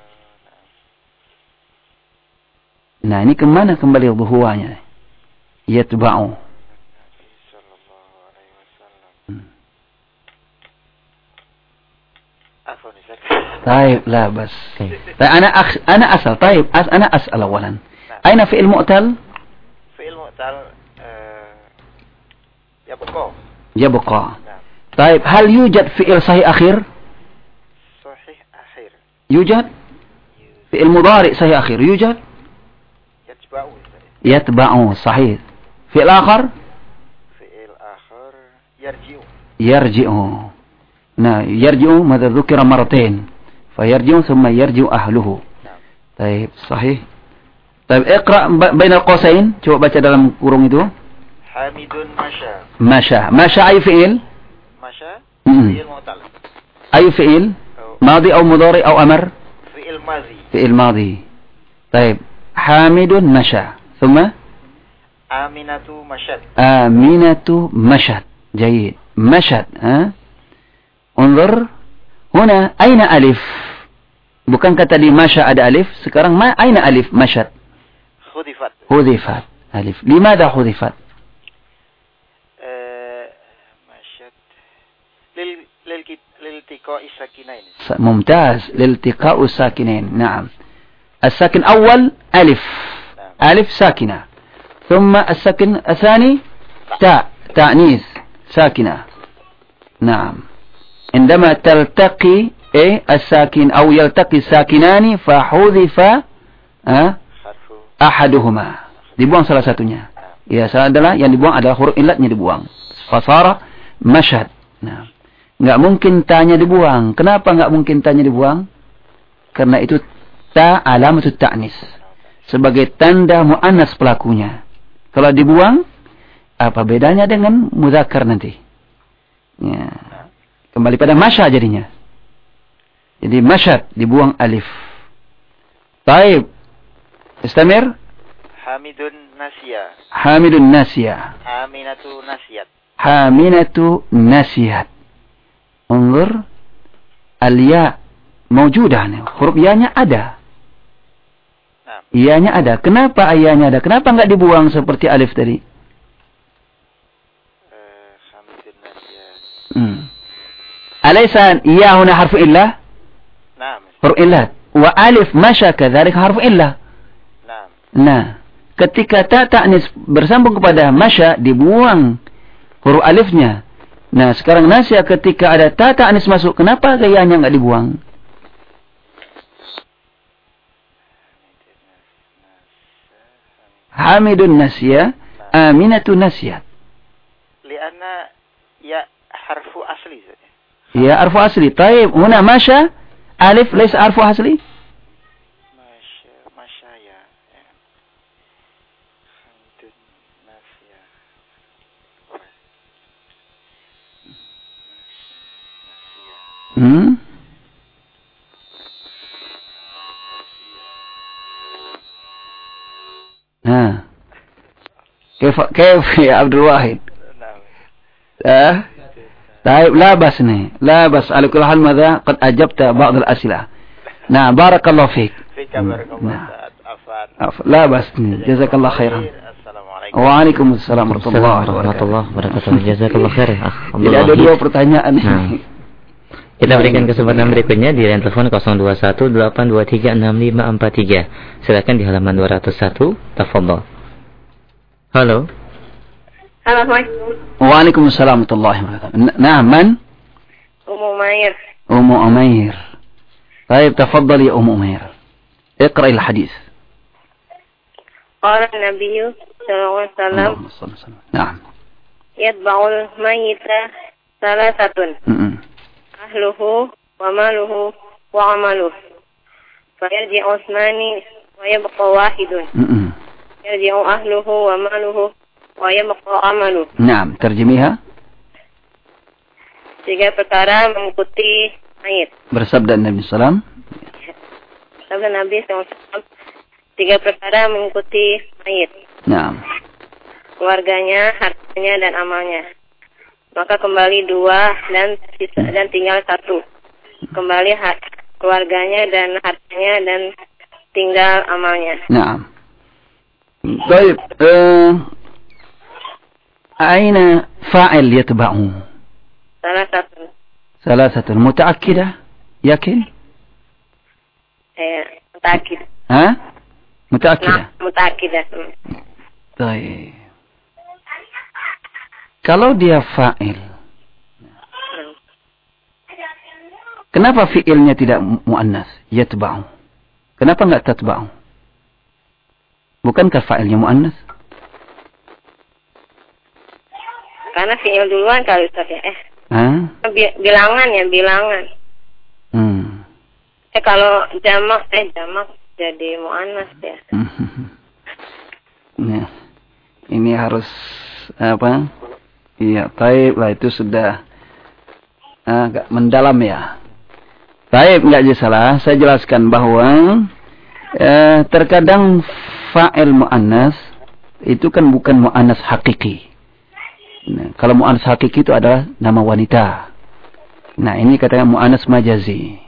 Nah, ini kemana kembali huwanya? Yatba'u. Sallallahu alaihi wasallam. Hmm. Afwan, Ustaz. طيب لا بس Oke. طيب أنا أخ... أنا أسأل طيب أس... أنا أسأل أولا أين فعل مؤتل Fi'il mu'tal eh yabqa. يبقى Nah, طيب هل يوجد فعل صحيح أخير sahih akhir. يوجد فعل مضارع صحيح أخير يوجد Yatba'u. Ustaz. يتبع صحيح فعل آخر Fi'il akhir yarji'u. يرجع nah يرجع ماذا ذكر مرتين فيرجع ثم يرجع أهله طيب صحيح طيب اقرأ ب- بين القوسين coba baca dalam kurung itu Hamidun masya. مشى مشى أي فعل Masya Hmm. fi'il mu'tal. أي فعل Oh, ماضي أو مضارع أو أمر fi'il madhi. فعل ماضي طيب حامد مشى ثم Aminatu masyad. آمنة مشت جيد مشت ها انظر هنا أين ألف bukankah tadi masya ada alif sekarang ma أين ألف مشت Khudifat. حذفت ألف لماذا حذفت Eh, masyad. Lil lil lil tiqa'i sakinain. ممتاز لالتقاء الساكنين نعم الساكن أول ألف ألف ساكنة ثم الساكن الثاني تاء تأنيث ساكنة نعم عندما تلتقي إيه الساكن أو يلتقي الساكنان فحذف أه Harfu. أحدهما dibuang salah satunya ya salah adalah yang dibuang adalah huruf ilatnya dibuang fasara masyad nah nggak mungkin tanya dibuang kenapa nggak mungkin tanya dibuang karena itu ta alamatut ta'nis sebagai tanda muannas pelakunya kalau dibuang apa bedanya dengan mudzakkar nanti ya kembali pada masya jadinya jadi masyad dibuang alif taib istamir Hamidun nasya. hamidun nasya Aminatu nasyat. haminatu nasiyat. Unzur al-ya mawjudah, huruf ya-nya ada. Iya-nya ada. Kenapa ayahnya ada? Kenapa enggak dibuang seperti alif tadi? Hmm. Alaysa ya huna harfu illah? Naam. Huruf illah. Wa alif masya kadzalik harfu illah. Naam. Nah, ketika ta ta'nis bersambung kepada masya dibuang huruf alifnya. Nah, sekarang nasya ketika ada ta ta'nis masuk, kenapa gayanya enggak dibuang? Hamidun nasya, aminatu nasyat. Lianna ya harfu asli. Ya harfu asli. Taib, huna masya alif laysa harfu asli. Masya, masya ya. Hamidun nasya. Hmm? Nah. كيف كيف يا عبد الواحد؟ اه طيب لا بس نه لا بس على كل حال ماذا قد أجبت بعض الأسئلة. نعم بارك الله فيك. فيك بارك الله. عفوا. لا بس جزاك الله خيرا. Waalaikumsalam warahmatullahi wabarakatuh. Jazakallah khair. Jadi ada dua pertanyaan. Nah. Kita berikan kesempatan berikutnya di line telepon nol dua satu delapan dua tiga enam lima empat tiga. Silakan di halaman dua ratus satu. Tafadhol. Halo. Halo, Assalamualaikum. Waalaikumsalam warahmatullahi wabarakatuh. Nah, man? Ummu Umair. Ummu Umair. طيب تفضل يا أم أمير. اقرأ الحديث. قال النبي صلى الله عليه وسلم. نعم. يتبع الميت ثلاثة. أهله وماله وعمله فيرجع اثنان ويبقى واحد. يرجع أهله وماله ويبقى عمله. نعم ترجميها. Tiga perkara mengikuti mayit. Bersabda Nabi sallallahu alaihi wasallam. Bersabda Nabi sallallahu alaihi wasallam. Tiga perkara mengikuti mayit. Naam. Keluarganya, hartanya dan amalnya. Maka kembali dua dan sisa dan tinggal satu. Kembali hak keluarganya dan hartanya dan tinggal amalnya. Naam. Baik. Uh, aina fa'il yatba'u? Salah satu. Salah satu. Muta'akkidah? Yakin? Eh, muta'akkid. Ha? Muta'akkidah? Nah, muta'akkidah. Baik. Kalau dia fa'il, kenapa fi'ilnya tidak mu'annas? Yatba'u. Kenapa enggak tatba'u? Bukankah fa'ilnya mu'annas? Karena fi'il duluan kali Ustaz ya. Eh. Hah? Bilangan ya, bilangan. Hmm. Eh kalau jamak, eh jamak jadi mu'annas ya. Nah, ini harus apa? Iya, taib lah itu sudah agak mendalam ya. Taib enggak salah. Saya jelaskan bahwa eh, terkadang fa'il mu'annas itu kan bukan mu'annas hakiki. Nah, kalau mu'annas hakiki itu adalah nama wanita. Nah, ini katanya mu'annas majazi.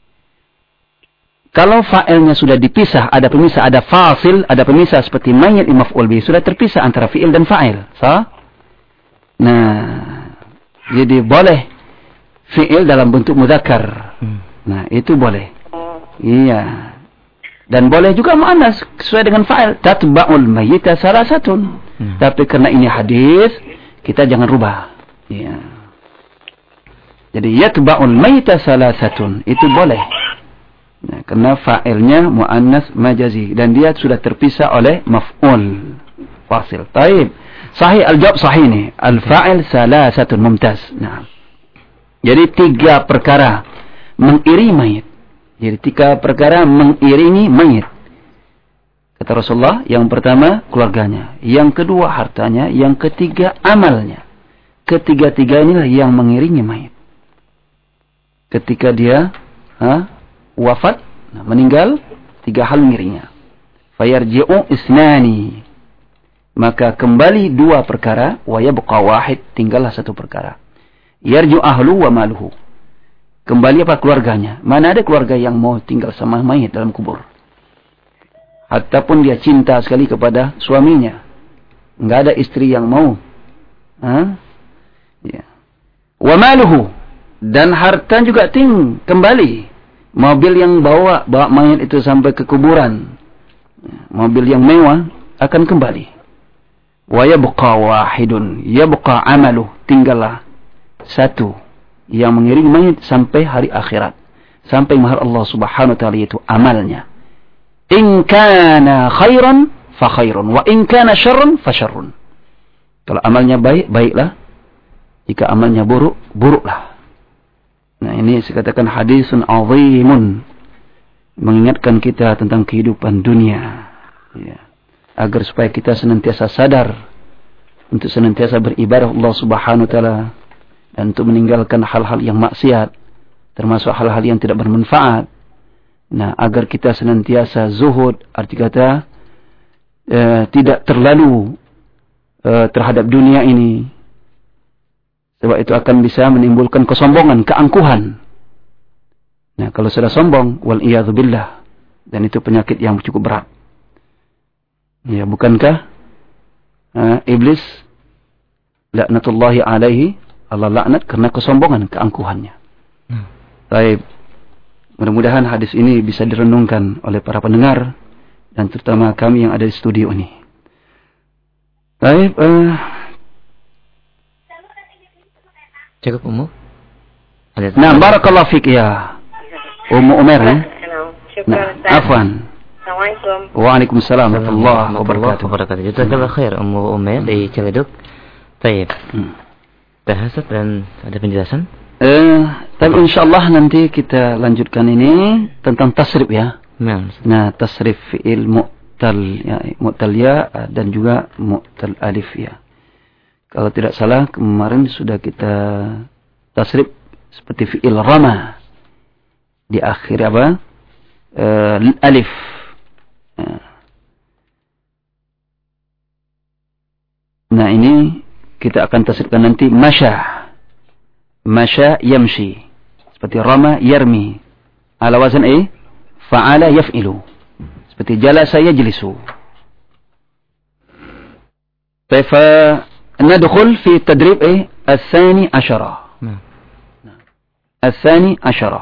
Kalau fa'ilnya sudah dipisah, ada pemisah, ada fasil, ada pemisah seperti mayit maf'ul bih, sudah terpisah antara fi'il dan fa'il. Sah? Nah, jadi boleh fi'il dalam bentuk mudzakkar. Hmm. Nah, itu boleh. Iya. Dan boleh juga mu'annas sesuai dengan fa'il. Tatba'ul mayyita salasatun. Hmm. Tapi karena ini hadis, kita jangan rubah. Iya. Jadi yatba'ul mayyita salasatun. Itu boleh. Nah, karena fa'ilnya mu'annas majazi dan dia sudah terpisah oleh maf'ul fasil. Taib. Sahih al-jawab sahih ini. Al-fa'il salasatun mumtaz. Nah. Jadi tiga perkara mengiringi mayit. Jadi tiga perkara mengiringi mayit. Kata Rasulullah, yang pertama keluarganya, yang kedua hartanya, yang ketiga amalnya. Ketiga-tiga inilah yang mengiringi mayit. Ketika dia ha, wafat, nah, meninggal, tiga hal mengiringinya. Fayarji'u isnani. maka kembali dua perkara, wa yabqa wahid, tinggallah satu perkara. Yarju ahlu wa maluhu. Kembali apa? Keluarganya. Mana ada keluarga yang mau tinggal sama mayit dalam kubur? Ataupun dia cinta sekali kepada suaminya. Enggak ada istri yang mau. Ha? Ya. Wa maluhu, dan harta juga ting kembali. Mobil yang bawa bawa mayat itu sampai ke kuburan, mobil yang mewah akan kembali. Wa yabqa wahidun, yabqa amaluh, tinggallah satu yang mengiringi mayat sampai hari akhirat, sampai mahal Allah Subhanahu wa taala, yaitu amalnya. In kana khairan fa khairun, wa in kana syarrun fa syarrun. Kalau amalnya baik, baiklah. Jika amalnya buruk, buruklah. Nah, ini saya katakan hadisun azimun, mengingatkan kita tentang kehidupan dunia, ya, agar supaya kita senantiasa sadar untuk senantiasa beribadah Allah Subhanahu wa taala, dan untuk meninggalkan hal-hal yang maksiat, termasuk hal-hal yang tidak bermanfaat. Nah, agar kita senantiasa zuhud, arti kata eh, tidak terlalu eh, terhadap dunia ini. Sebab itu akan bisa menimbulkan kesombongan, keangkuhan. Nah, kalau sudah sombong, wal iyadzu billah, dan itu penyakit yang cukup berat. Ya, bukankah uh, iblis laknatullahi alaihi, Allah laknat karena kesombongan, keangkuhannya. Hmm. Baik. Mudah-mudahan hadis ini bisa direnungkan oleh para pendengar, dan terutama kami yang ada di studio ini. Baik, uh, cukup Ummu? Nah, barakallahu fik ya. Ummu Umair ya. Nah, afwan. Assalamualaikum. Waalaikumsalam warahmatullahi wabarakatuh. Jazakallahu khair Ummu Umair di Ciledug. Baik. Bahasa dan ada penjelasan? Eh, tapi insyaallah nanti kita lanjutkan ini tentang tasrif ya. Nah, tasrif fi'il mu'tal ya, mu'tal ya dan juga mu'tal alif ya. Kalau tidak salah kemarin sudah kita tasrif seperti fi'il rama, di akhir apa? Uh, alif. Nah, ini kita akan tasrifkan nanti masya. Masya yamshi. Seperti rama yarmi. Ala wazan eh? Fa'ala yaf'ilu. Seperti jalasa yajlisu. Fa ندخل في التدريب ايه الثاني عشرة. نعم. الثاني عشرة.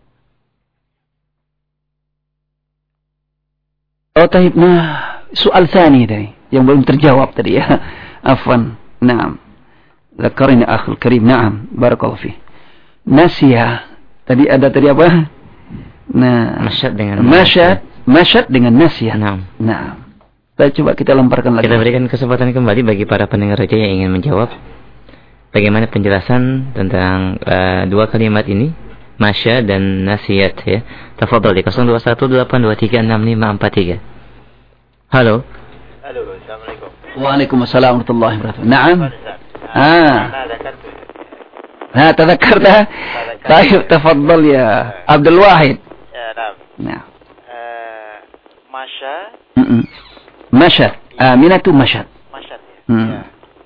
Oh, طيب. Nah, soal ثاني tadi yang belum terjawab tadi ya. Afwan. Naam. Zakarni akhul karim. Naam. Barakallahu fi. Nasya. Tadi ada tadi apa? Nah, masyad dengan masyad, masyad dengan nasya. Naam. Naam. Kita coba kita lemparkan lagi. Kita berikan kesempatan kembali bagi para pendengar raja yang ingin menjawab. Bagaimana penjelasan tentang uh, dua kalimat ini, masya dan nasihat ya. Tafadhal di nol dua satu delapan dua tiga enam lima empat tiga. Halo. Halo, Assalamualaikum. Waalaikumsalam warahmatullahi wabarakatuh. Naam. Ah. Nah, tadzakarta. Baik, tafadhal ya Abdul Wahid. Ya, naam. Nah. Eh, masya. Mm. Masyad, Aminatu masyad. Masyad ya. Hmm. Ya.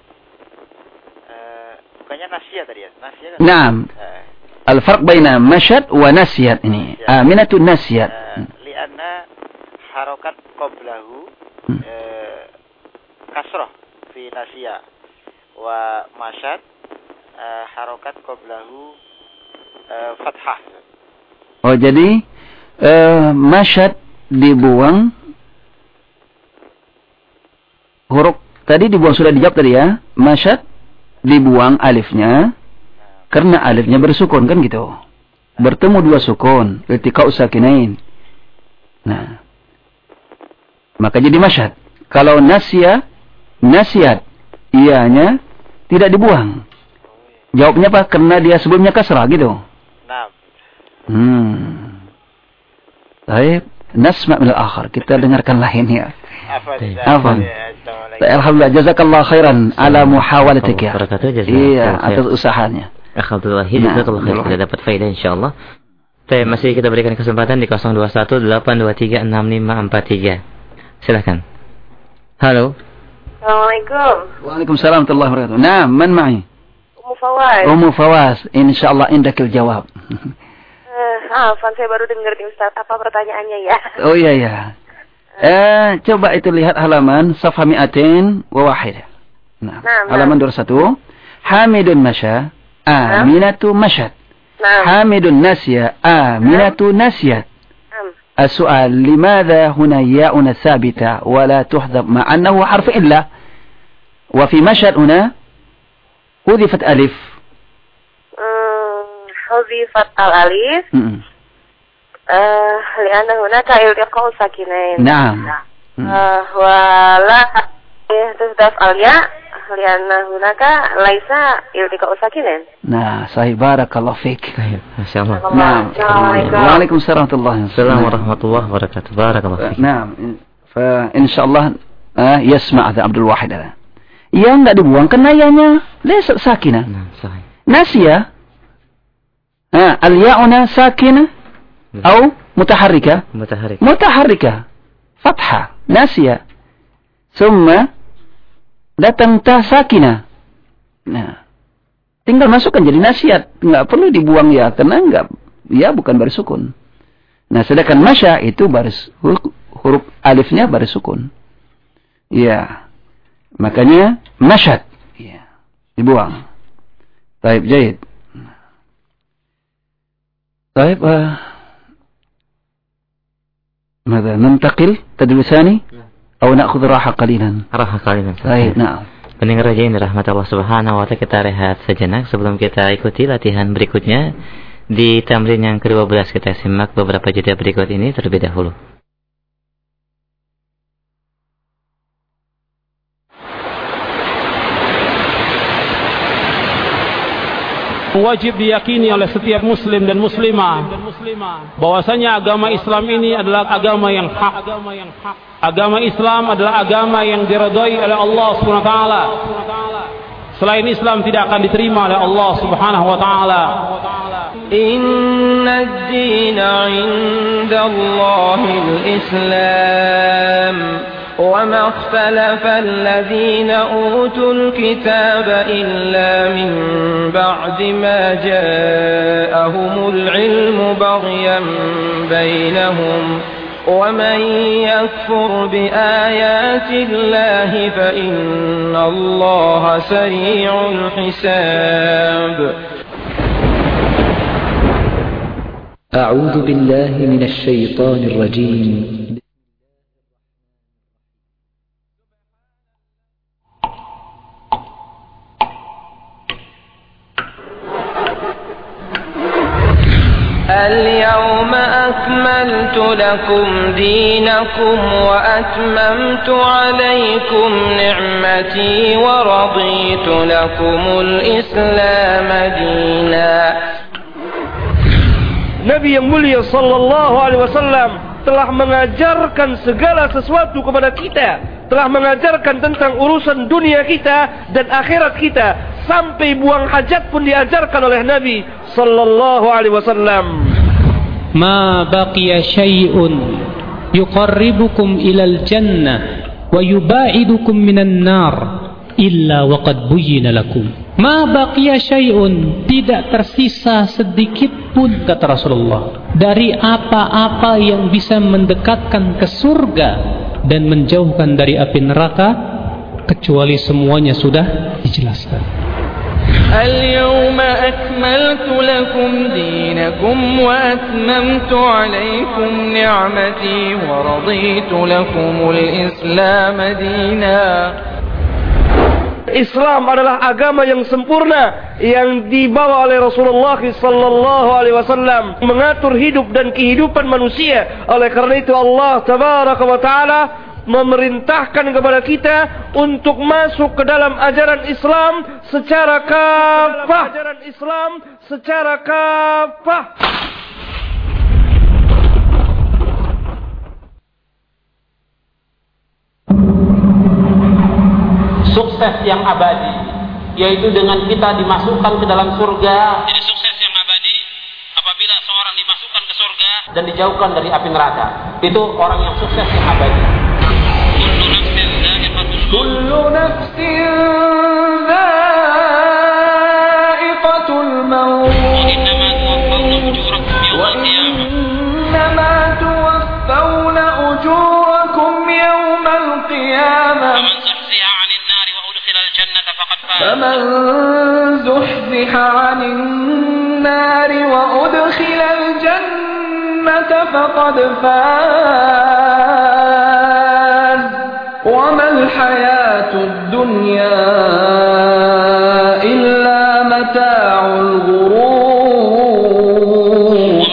Uh, bukannya nasiyah tadi ya? Nasiyah kan? Naam. Uh. Al-farq baina masyad wa nasiyat ini. Nasiyat. Aminatu nasiyat. Uh, lianna harokat qablahu hmm. uh, kasroh fi nasiyah wa masyad uh, harokat qablahu uh, fathah. Oh, jadi uh, masyad dibuang, huruf tadi dibuang, sudah dijawab tadi ya. Masyad dibuang alifnya karena alifnya bersukun kan gitu. Bertemu dua sukun, iltiqa'u sakinain. Nah, maka jadi masyad. Kalau nasya, nasiat, ianya tidak dibuang. Jawabnya apa? Karena dia sebelumnya kasrah gitu. Nah. Hmm. Baik, nasma' min al-akhar. Kita dengarkan lainnya. Afwan. Alhamdulillah, jazakallah khairan ala muhawalatik ya. Iya, atas usahanya. Alhamdulillah, jazakallah khairan. Sudah dapat faedah insyaallah. Baik, masih kita berikan kesempatan di nol dua satu delapan dua tiga enam lima empat tiga. Silakan. Halo. Assalamualaikum. Waalaikumsalam warahmatullahi wabarakatuh. Nah, man ma'i? Ummu Fawaz. Ummu Fawaz, insyaallah indakil jawab. Eh, Afan, saya baru dengar nih Ustaz. Apa pertanyaannya ya? Oh iya ya. Eh, coba itu lihat halaman safha mi'atain wa wahid. Nah, nah halaman dua puluh satu. Hamidun masya, Aminatu masyat. Nah. Hamidun nasya, Aminatu nasyat. السؤال لماذا هنا ياء ثابتة ولا تحذف مع أنه حرف إلا وفي مشهد هنا حذفت ألف حذفت الألف لأن هناك التقاء ساكنين نعم ولا تحذف الياء لأن هناك ليس التقاء ساكنين. Nah, sahih, barakallahu fiik. Masya Allah. Nah, Waalaikumsalam warahmatullahi wabarakatuh. Barakallahu fiik. Nah, fa insyaallah yasma' Abdul Wahid. Yang enggak dibuang karena yanya laysa sakinah. Nah, sahih. Nasya. Ah, al-ya'una sakinah atau mutaharrika? Mutaharrika. Mutaharrika. Fathah. Nasya. Thumma datang ta sakinah. Nah, tinggal masukkan jadi nasihat, nggak perlu dibuang ya, karena nggak, ya bukan baris sukun. Nah, sedangkan masya itu baris huruf, huruf alifnya baris sukun. Ya, makanya masyad, ya, dibuang. Baik, jahit. Baik, uh, ماذا ننتقل تدريب ثاني أو نأخذ راحة قليلا. راحة قليلا. Baik, nah. Pendengar raja yang dirahmati Allah Subhanahu wa taala, kita rehat sejenak sebelum kita ikuti latihan berikutnya. Di tamrin yang kedua belas kita simak beberapa jeda berikut ini terlebih dahulu. Wajib diyakini oleh setiap muslim dan muslimah bahwasanya agama Islam ini adalah agama yang hak. Agama Islam adalah agama yang diridhai oleh Allah Subhanahu wa taala. Selain Islam tidak akan diterima oleh Allah Subhanahu wa taala. Inna ad-dina 'inda Allahil Islam. وما اختلف الذين أوتوا الكتاب إلا من بعد ما جاءهم العلم بغيا بينهم ومن يكفر بآيات الله فإن الله سريع الحساب. أعوذ بالله من الشيطان الرجيم. اليوم أكملت لكم دينكم وأتممت عليكم نعمتي ورضيت لكم الإسلام دينا. Nabi yang mulia sallallahu alaihi wasallam telah mengajarkan segala sesuatu kepada kita, telah mengajarkan tentang urusan dunia kita dan akhirat kita, sampai buang hajat pun diajarkan oleh Nabi sallallahu alaihi wasallam. Ma baqiya syai'un yuqarribukum ilal jannah wa yubaidukum minan nar illa waqad buyyina lakum. Ma baqiya syai'un, tidak tersisa sedikit pun, kata Rasulullah, dari apa-apa yang bisa mendekatkan ke surga dan menjauhkan dari api neraka, kecuali semuanya sudah dijelaskan. اليوم أكملت لكم دينكم وأتممت عليكم نعمتي ورضيت لكم الإسلام دينا. Islam adalah agama yang sempurna yang dibawa oleh Rasulullah sallallahu alaihi wasallam, mengatur hidup dan kehidupan manusia. Oleh karena itu Allah tabaraka wa taala memerintahkan kepada kita untuk masuk ke dalam ajaran Islam secara kafah. Ajaran Islam secara kafah. Sukses yang abadi, yaitu dengan kita dimasukkan ke dalam surga. Jadi sukses yang abadi apabila seorang dimasukkan ke surga dan dijauhkan dari api neraka. Itu orang yang sukses yang abadi. Kullu كل نفس ذائقة الموت وإنما توفون أجوركم يوم القيامة فمن زحزح عن النار وأدخل الجنة فقد فاز وما الحياة الدنيا إلا متاع الغرور.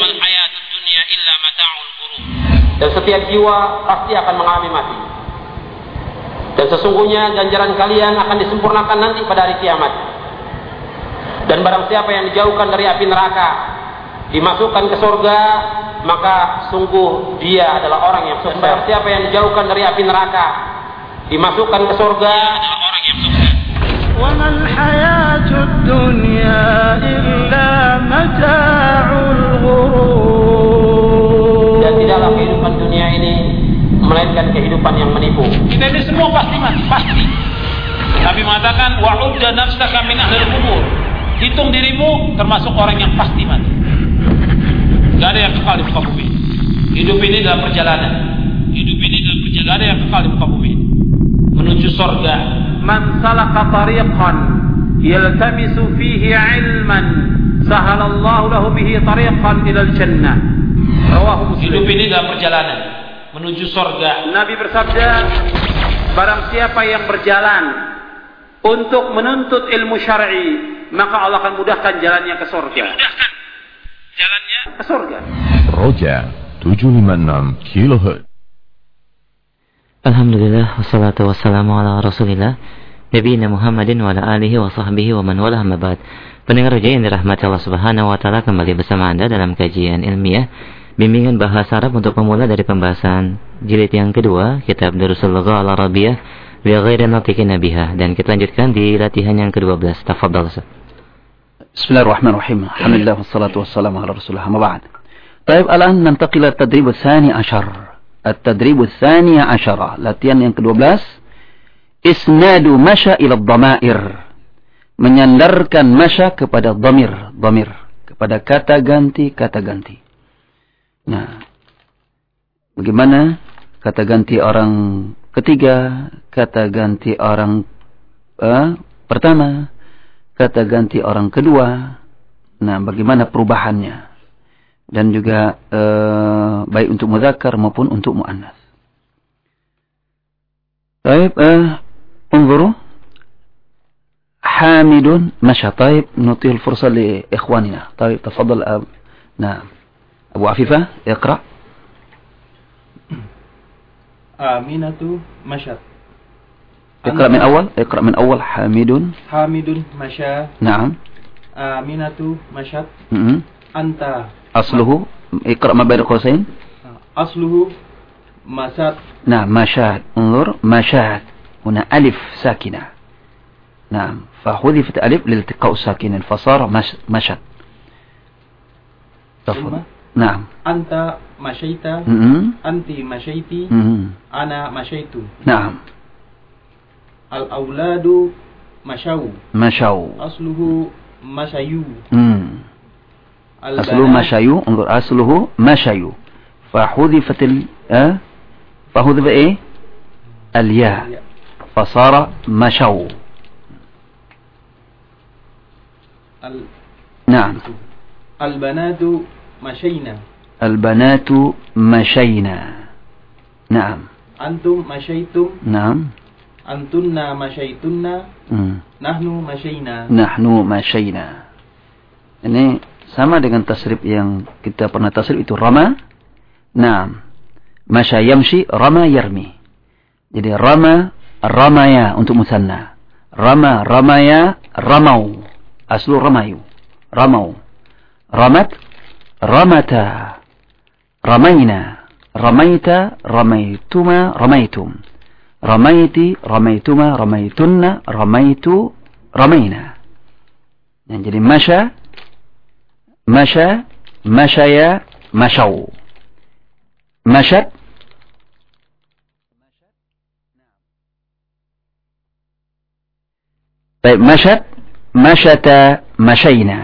Dan setiap jiwa pasti akan mengalami mati. Dan sesungguhnya ganjaran kalian akan disempurnakan nanti pada hari kiamat. Dan barang siapa yang dijauhkan dari api neraka, dimasukkan ke surga, maka sungguh dia adalah orang yang sukses. Dan barang siapa yang dijauhkan dari api neraka, dimasukkan ke surga, adalah orang yang sukses. وَمَا الْحَيَاةُ الدُّنْيَا إِلَّا مَتَاعُ الْغُرُورِ. Dan tidaklah kehidupan dunia ini melainkan kehidupan yang menipu. Kita ini semua pasti mati, pasti. Nabi mengatakan wa'udda nafsaka min ahlil qubur. Hitung dirimu termasuk orang yang pasti mati. Gak ada yang kekal di muka bumi. Hidup ini dalam perjalanan. Hidup ini dalam perjalanan. Gak ada yang kekal di muka bumi. Menuju surga. Man salaka tariqan yaltamisu fihi ilman sahalallahu lahu bihi tariqan ilal jannah. Rawahu Muslim. Hidup ini dalam perjalanan menuju surga. Nabi bersabda, barang siapa yang berjalan untuk menuntut ilmu syar'i, maka Allah akan mudahkan jalannya ke surga. Mudahkan jalannya ke surga. Roja tujuh lima enam kilohertz. Alhamdulillah wassalatu wassalamu ala Rasulillah Nabiyina Muhammadin wa ala alihi wa sahbihi wa man wala amma ba'd. Pendengar Roja yang dirahmati Allah Subhanahu wa taala, kembali bersama Anda dalam kajian ilmiah bimbingan bahasa Arab untuk pemula dari pembahasan jilid yang kedua kitab Durusul Lughah Al-Arabiyyah bi ghairi natiqin biha, dan kita lanjutkan di latihan yang kedua belas. Tafadhal Ustaz. Bismillahirrahmanirrahim. Alhamdulillah wassalatu wassalamu ala Rasulillah. Amma ba'd. Baik, الآن ننتقل للتدريب الثاني عشر. التدريب الثاني عشر. Latihan yang kedua belas. Isnadu masya ila dhamair. Menyandarkan masya kepada dhamir, dhamir, kepada kata ganti, kata ganti. Nah, bagaimana kata ganti orang ketiga, kata ganti orang uh, pertama, kata ganti orang kedua. Nah, bagaimana perubahannya? Dan juga uh, baik untuk mudzakkar maupun untuk muannas. Baik, uh, انظروا. حامد مشى. طيب نعطيه الفرصة لإخواننا. طيب تفضل أب. نعم أبو عفيفة اقرأ. آمنة مشت. اقرأ من أول. اقرأ من أول. حامد. حامد مشى. نعم. آمنة مشت. م-م. أنت. أصله. اقرأ ما بين قوسين. أصله مشت. نعم مشات. انظر مشات. هنا ألف ساكنة. نعم فحذفت ألف لالتقاء الساكنين فصار مش مشت. تفضل. نعم. أنت مشيت. م-م. أنت مشيتي. م-م. أنا مشيت. نعم. الأولاد مشوا. مشوا. أصله مشيو. م. أصله مشيو. انظر أصله مشيو فحذفت ال أه؟ فحذف إيه الياء فصار مشوا. ال... نعم. البنات مشينا. البنات مشينا. نعم. أنتم مشيتم. نعم. أنتن مشيتن. م. نحن مشينا. نحن مشينا. Ini sama dengan tasrif yang kita pernah tasrif itu rama. Naam. Masya yamshi, rama yarmi. Jadi rama, ramaya untuk musanna. Rama, ramaya, ramau. Aslu ramayu. Ramau. Ramat, ramata. Ramayna. Ramaita, ramaituma, ramaitum. Ramaiti, ramaituma, ramaitunna, ramaitu, ramayna. Yang jadi masya, masya, masyaya, masyau. Masyat. Baik, masyat, masyata, masyayna.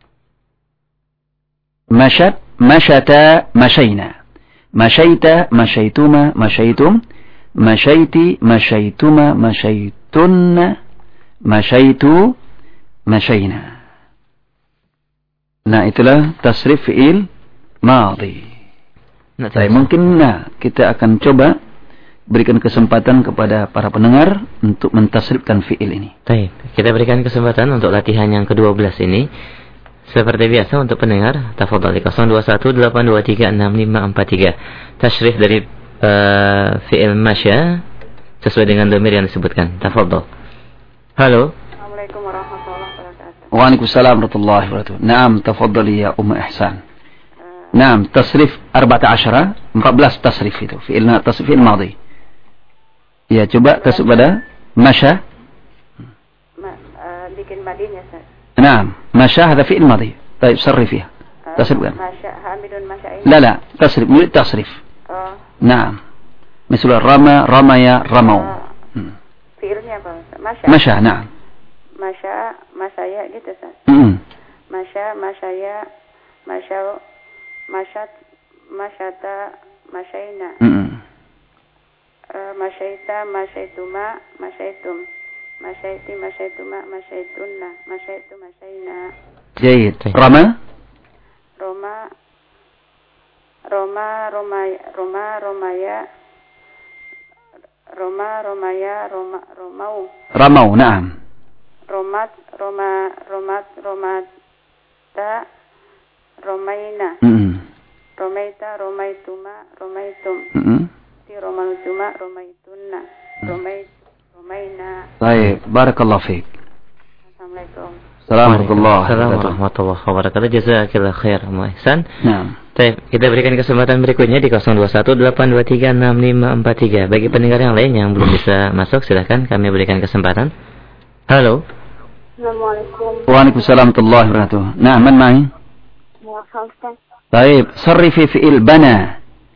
Masyat, masyata, masyayna. Masyayta, masyaytuma, masyaytum. Masyaiti, masyaytuma, masyaytunna. Masyaitu, masyayna. Nah, itulah tasrif fi'il madhi. Nah, saya mungkin nah, kita akan coba berikan kesempatan kepada para pendengar untuk mentasrifkan fi'il ini. Baik, kita berikan kesempatan untuk latihan yang kedua belas ini. Seperti biasa untuk pendengar, tafadhal di nol dua satu delapan dua tiga enam lima empat tiga. Tasrif dari uh, fi'il masya sesuai dengan dhamir yang disebutkan. Tafadhal. Halo. Assalamualaikum warahmatullahi wabarakatuh. Waalaikumsalam warahmatullahi wabarakatuh. Naam, tafadhali ya Ummu Ihsan. Naam, tasrif empat belas, empat belas tasrif itu. Fi'ilna tasrif fi'il madhi. Ya, coba tasrif pada masya. Ma, uh, bikin madinya, Ustaz. Naam, masya hadha fi'il madhi. Baik, sarrifiyah. Tasrif kan? Masya, hamidun masya ini. La la, tasrif, milik tasrif. Oh. Naam. Misalnya rama, ramaya, ramau. Uh, Fi'ilnya apa, Ustaz? Masya. Masya, naam. Masya, masyaya gitu, Ustaz. Mm. Masya, masyaya, masya, masyat, masyata, masyayna. Mm. Uh, masyaita, masyaituma, masyaitum. Masyaiti, masyaituma, masyaitunna. Masyaitu, masyayna. Jayid. Rama? Roma, Roma, Romaya, Roma, Romaya, Roma, Romaya, Roma, Romau. Ramau, naam. Romat, Roma, Romat, Romata, Romaina. Mm. Romaita, Romaituma, Romaitum. Mm. Ti Romaituma, Romaitunna. Romait, Romaina. Baik, barakallahu fiik. Assalamualaikum. Assalamualaikum warahmatullahi wabarakatuh. Jazakallahu khair, Ummu Ihsan. Naam. Baik, kita berikan kesempatan berikutnya di nol dua satu delapan dua tiga enam lima empat tiga. Bagi pendengar yang lain yang belum bisa masuk, silakan kami berikan kesempatan. Halo. Assalamualaikum. Waalaikumsalam warahmatullahi wabarakatuh. Naam, man ma'i? Ustaz. Baik, sarrifi fi'il bana.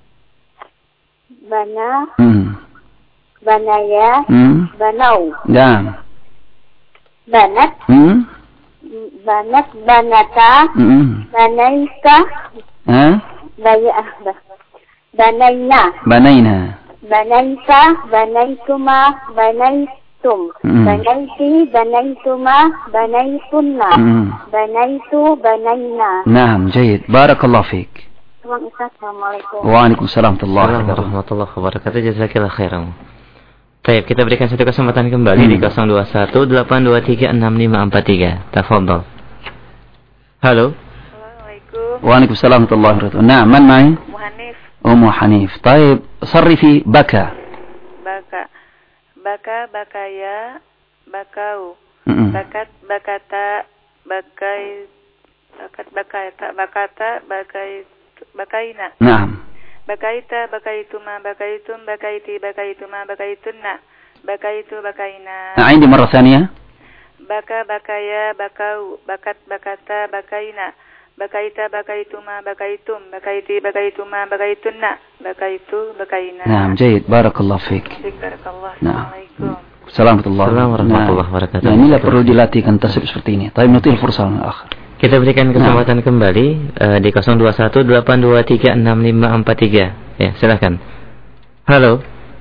Bana, Hmm. banaya, Hmm. banau. Naam. Banat, Hmm. banat, banata, Hmm. banaika, Ha? baya, banaina, Banaina. banaika, banaituma, banaitum, Hmm. banaiti, banaituma, banaitunna, Hmm. banaitu, banaina. Naam, jayid. Barakallahu fiik. Assalamualaikum. Waalaikumsalam warahmatullahi wabarakatuh. Jazakallahu khairan. Baik, kita berikan satu kesempatan kembali hmm. di nol dua satu delapan dua tiga enam lima empat tiga. Tafadhal. Halo. Assalamualaikum. Waalaikumsalam warahmatullahi wabarakatuh. Naam, man ma'i? Ummu Hanif. Ummu Hanif. Taib, sarrifi baka. Baka. Baka, bakaya, bakau. Mm-mm. Bakat, bakata, bakai, bakat, bakata, bakata, bakai, bakaina. Naam. Bakaita, bakaituma, bakaitum, bakaiti, bakaituma, bakaitunna. Bakaitu, bakaina. عندي مرة ثانية. Baka, bakaya, bakau, bakat, bakata, bakaina. Bakaita, bakaituma, bakaitum, bakaiti, bakaituma, bakaitunna. Bakaitu, bakaina. نعم جيد بارك الله فيك. Barakallah. نعم. Assalamualaikum. Assalamualaikum warahmatullahi wabarakatuh. Nah, inilah perlu dilatihkan tasrif seperti ini. Tapi nutil fursal akhir. Kita berikan kesempatan nah. kembali uh, di nol dua satu delapan dua tiga enam lima empat tiga. Ya, silakan. Halo.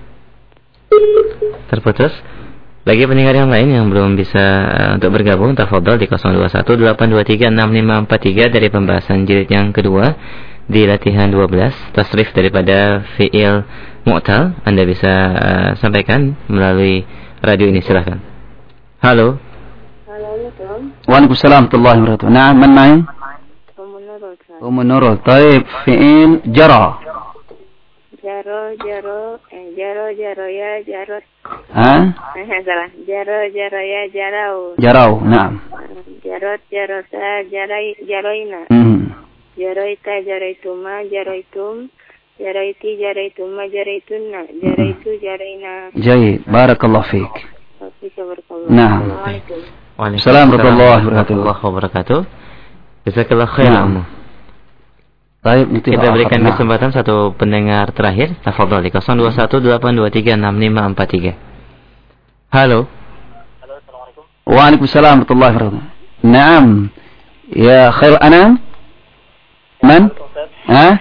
Terputus. Bagi pendengar yang lain yang belum bisa uh, untuk bergabung, tafadhol di nol dua satu delapan dua tiga enam lima empat tiga dari pembahasan jilid yang kedua di latihan dua belas, tasrif daripada fi'il mu'tal. Anda bisa uh, sampaikan melalui radio ini, silakan. Halo. Waalaikumsalam warahmatullahi wabarakatuh. Naam, man ma'i? Ummu Nurul. Ummu Nurul. Taib, fi'il jara. Jaro, jaro, eh, jaro, jaro ya, jarot. Ha? Eh, salah. Jaro, jaro ya, jarau. Jarau, naam. Jarot, jarosa, jarai, jaroina. Hmm. Jaroita, jaraituma, jaraitum. Jaraiti, jaraituma, jaraitunna. Jaraitu, jaraina. Jayid, barakallahu fiik. Naam. Assalamualaikum. Waalaikumsalam warahmatullahi wabarakatuh. Jazakallahu khairan. Baik, kita berikan kesempatan satu pendengar terakhir. Tafadhol di nol dua satu delapan dua tiga enam lima empat tiga. Halo. Halo, assalamualaikum. Waalaikumsalam warahmatullahi wabarakatuh. Naam. Ya khairul anam. Man? Ha?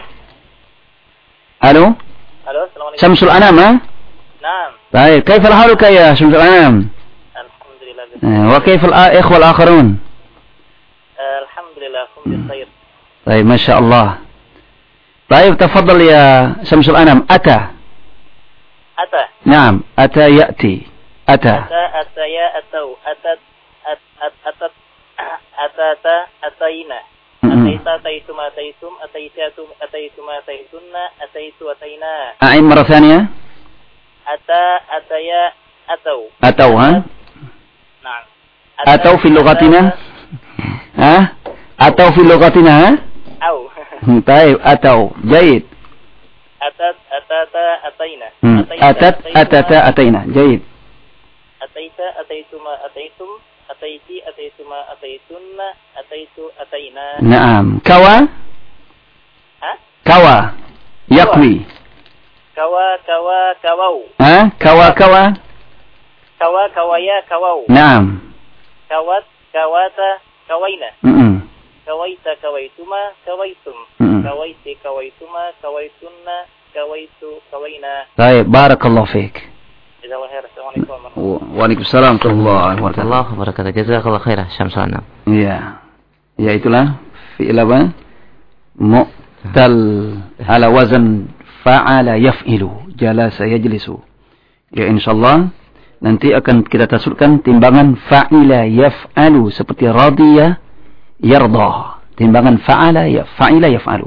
Halo? Halo, assalamualaikum. Syamsul anam, ha? Naam. Baik, kaifa haluka ya Syamsul anam? Alhamdulillah. Wa kaifa al-ikhwa al-akharun? Alhamdulillah, hum bi khair. Baik, masya Allah. Baik, tafadhal ya Syamsul anam. Ata. Ata. Naam, ata ya'ti. Ata. Ata, ata ya atau. Atat, at, at, atat, atata, ataina. Ataita, ataitum, ataitum, ataitatum, ataitum, ataitunna, ataitu, ataina. A'in marah thaniya. Ata, ataya, atau. Atau, ha? Naam. Atau fi lughatina. Ha? Atau fi lughatina, ha? Au. Baik, atau. Jayid. Atat, atata, ataina. Hmm. Atat, atata, ataina. Jayid. Ataita, ataituma, ataitum, ataiti, ataituma, ataitunna, ataitu, ataina. Naam. Kawa? Ha? Kawa. Yakwi. Kawa, kawa, kawau. Ha? Kawa, kawa. Kawa, kawaya, kawau. Naam. Kawat, kawata, kawaina. Mm-mm. Kawaita, kawaituma, kawaitum. Mm-mm. Kawaiti, kawaituma, kawaitunna, kawaitu, kawaina. Baik, barakallahu fiik. Jazakallahu khair. Assalamualaikum warahmatullahi wabarakatuh. Waalaikumsalam warahmatullahi wabarakatuh. Jazakallahu khairan Syamsul anam. Iya. Ya itulah fi'il apa? Mu'tal ala wazan fa'ala yaf'ilu, jalasa yajlisu. Ya insyaallah nanti akan kita tasudkan timbangan fa'ila yaf'alu seperti radiya yarda. Timbangan fa'ala ya fa'ila yaf'alu.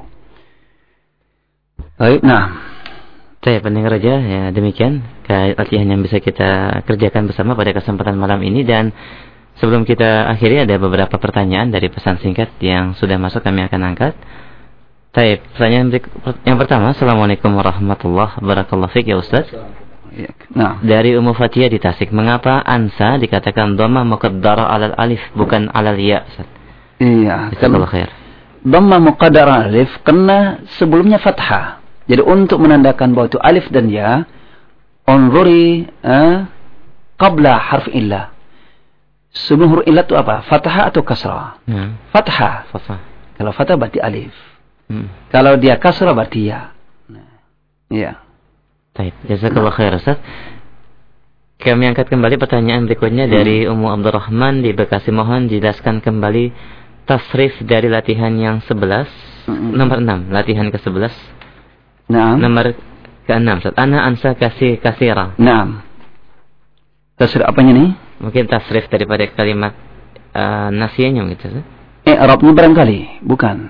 Baik, nah. Saya pendengar raja, ya demikian latihan yang bisa kita kerjakan bersama pada kesempatan malam ini. Dan sebelum kita akhiri ada beberapa pertanyaan dari pesan singkat yang sudah masuk, kami akan angkat. Baik, pertanyaan yang pertama. Assalamualaikum warahmatullahi wabarakatuh. Fik ya Ustaz. Nah. Dari Ummu Fatiyah di Tasik, mengapa ansa dikatakan dhamma muqaddara alal alif bukan alal ya, Ustaz? Iya. Jazakallahu khair. Dhamma muqaddara alif karena sebelumnya fathah. Jadi untuk menandakan bahwa itu alif dan ya, unzuri eh, qabla harf illah. Sebelum huruf illah itu apa? Fathah atau kasrah? Hmm. Fathah. Fathah. Kalau fathah berarti alif. Hmm. Kalau dia kasrah berarti ya. Nah, ya. Baik, jazakallahu khair Ustaz. Kami angkat kembali pertanyaan berikutnya hmm. dari Ummu Abdurrahman di Bekasi. Mohon jelaskan kembali tasrif dari latihan yang sebelas, hmm. nomor enam, latihan ke sebelas. Naam. Nomor keenam, Ustaz. Ana ansa kasih kasira. Naam. Tasrif apanya nih? Mungkin tasrif daripada kalimat uh, nasiyahnya gitu, Ustaz. Eh, Arabnya barangkali, bukan.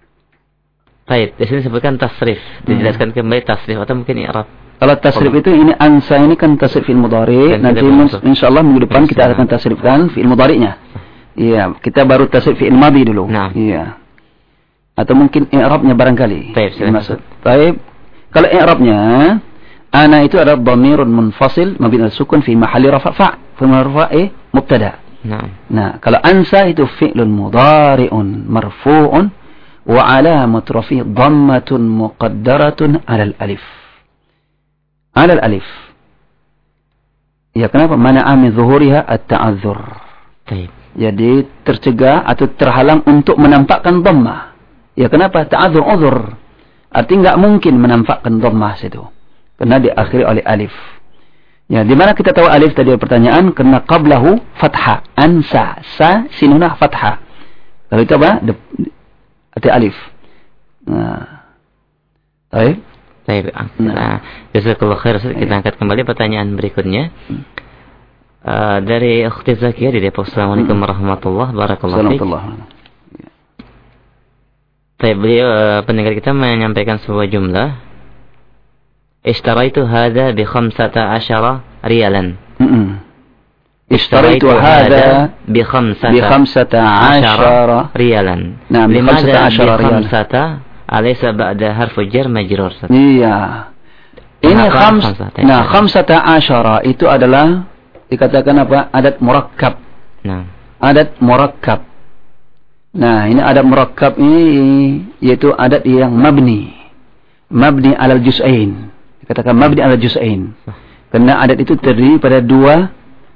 Baik, di sini sebutkan tasrif. Dijelaskan hmm. kembali tasrif atau mungkin i'rab. Kalau tasrif itu ini ansa ini kan tasrif fi'il mudhari. Nanti insyaallah minggu depan kita akan tasrifkan fi'il mudhari'nya. Iya, kita baru tasrif fi'il madhi dulu. Nah. Iya. Atau mungkin i'rabnya barangkali. Baik, maksud. Baik. Kalau i'rabnya ana itu adalah dhamirun munfasil mabni al-sukun fi mahalli rafa' fa' fi marfa'i mubtada. Nah. Nah, kalau ansa itu fi'lun mudhari'un marfu'un wa 'alamat rafi' dhammatun muqaddaratun 'alal alif. 'Alal alif. Ya, kenapa? Mana'a min zuhuriha at-ta'adzur. Baik. Jadi tercegah atau terhalang untuk menampakkan dhammah. Ya, kenapa? Ta'adzur, uzur. Artinya enggak mungkin menampakkan dhammah situ. Karena diakhiri oleh alif. Ya, di mana kita tahu alif tadi pertanyaan? Karena qablahu fathah. Ansa, sa, sinunah fathah. Lalu itu apa? Arti alif. Nah. Baik. Baik. Nah, jazakallahu khair. Kita angkat kembali pertanyaan berikutnya. Uh, dari Ukhti Zakiyah di Depok. Assalamualaikum warahmatullahi wabarakatuh. Baik, beliau uh, pendengar kita menyampaikan sebuah jumlah. Ishtaraitu hadha bi khamsata asyara riyalan. Ishtaraitu hadha bi khamsata bi khamsata asyara riyalan. Nah, bi khamsata asyara riyalan. Khamsata alaysa ba'da harfu jar majrur. Iya. Ini khams. Nah, khamsata asyara itu adalah dikatakan apa? Adat murakkab. Nah. Adat murakkab. Nah, ini adat murakkab ini yaitu adat yang mabni. Mabni alal juz'ain. Dikatakan mabni alal juz'ain. Karena adat itu terdiri pada dua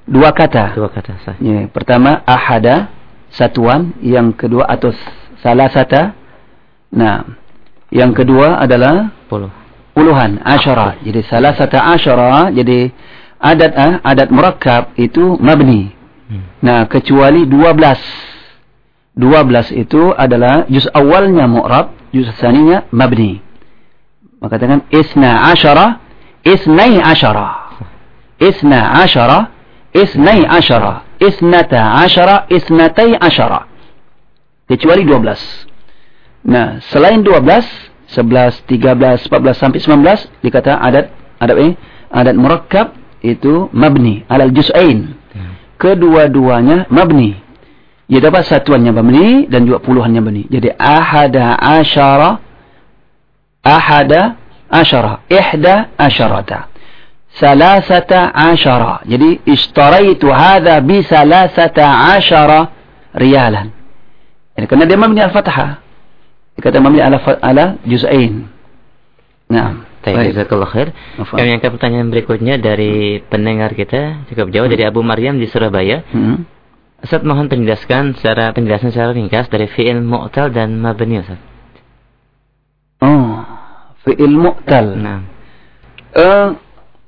dua kata. Dua kata sah. Ya, pertama ahada, satuan, yang kedua atau salasata. Nah, yang kedua adalah puluh. Puluhan, asyara. Jadi salasata asyara, jadi adat ah, adat murakkab itu mabni. Hmm. Nah, kecuali dua belas. dua belas itu adalah juz awalnya mu'rab, juz tsaninya mabni. Maka katakan isna asyara, isnai asyara. Isna asyara, isnai asyara, isnata asyara, isnatai asyara. Kecuali dua belas. Nah, selain dua belas, sebelas, tiga belas, empat belas sampai sembilan belas dikata adat adat ini adat murakkab itu mabni alal juz'ain. Kedua-duanya mabni. Ya dapat satuannya mabni dan juga puluhannya mabni. Jadi ahada asyara, ahada asyara, ihda asyarata, salasata asyara. Jadi ishtaraitu hadha bi salasata asyara riyalan. Ini karena dia mabni al-fathah. Dikata mabni ala ala juz'ain. Nah, baik, jazakallahu khair. Kami angkat pertanyaan berikutnya dari pendengar kita cukup jauh, hmm. dari Abu Maryam di Surabaya. Hmm. Ustaz, mohon penjelaskan secara penjelasan secara ringkas dari fi'il mu'tal dan mabni, Ustaz. Oh, fi'il mu'tal. Nah. Uh,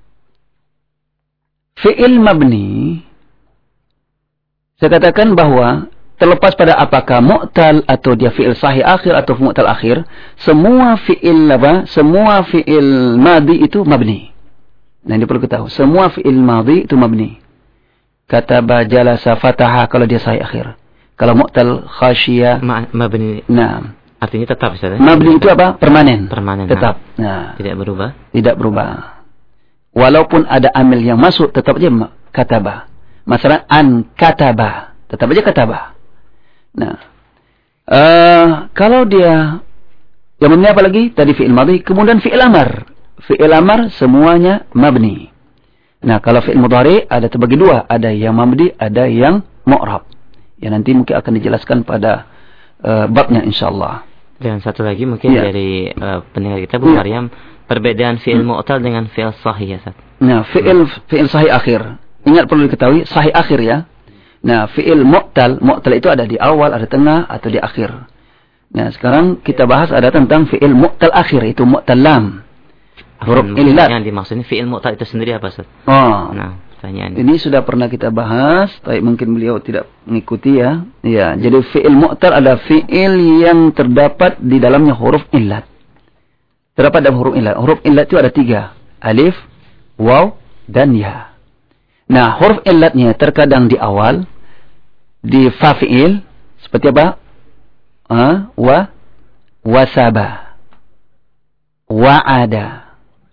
fi'il mabni, saya katakan bahwa terlepas pada apakah mu'tal atau dia fi'il sahih akhir atau mu'tal akhir, semua fi'il apa? Semua fi'il madhi itu mabni. Nah, ini perlu ketahui. Semua fi'il madhi itu mabni. Kataba, jalasa, fataha kalau dia sahih akhir. Kalau mu'tal, khasyiya, Ma mabni. Nah, artinya tetap, Ustaz. mabni itu apa? Permanen. Permanen. Tetap. Nah, tidak berubah. Tidak berubah. Walaupun ada amil yang masuk, tetap aja kataba. Masalah an kataba, tetap aja kataba. Nah, uh, kalau dia yang mabni apa lagi? Tadi fi'il madhi, kemudian fi'il amar. Fi'il amar semuanya mabni. Nah, kalau fi'il mudhari ada terbagi dua, ada yang mabni, ada yang mu'rab. Ya, nanti mungkin akan dijelaskan pada uh, babnya insyaallah. Dan satu lagi mungkin ya. dari uh, pendengar kita Bu ya. Maryam, perbedaan fi'il hmm. mu'tal dengan fi'il sahih, ya, Ustaz. Nah, fi'il fi'il sahih akhir. Ingat, perlu diketahui sahih akhir ya. Nah, fi'il mu'tal, mu'tal itu ada di awal, ada tengah, atau di akhir. Nah, sekarang kita bahas ada tentang fi'il mu'tal akhir, itu mu'tal lam. Huruf illat. Yang dimaksudnya fi'il mu'tal itu sendiri apa, Ustaz? Oh. Nah, pertanyaan ini sudah pernah kita bahas, tapi mungkin beliau tidak mengikuti ya. Ya, jadi fi'il mu'tal ada fi'il yang terdapat di dalamnya huruf illat. Terdapat dalam huruf illat. Huruf illat itu ada tiga. Alif, waw, dan ya. Nah, huruf illatnya terkadang di awal, di fa fi'il, seperti apa? Ha? Wa, wasaba, wa'ada,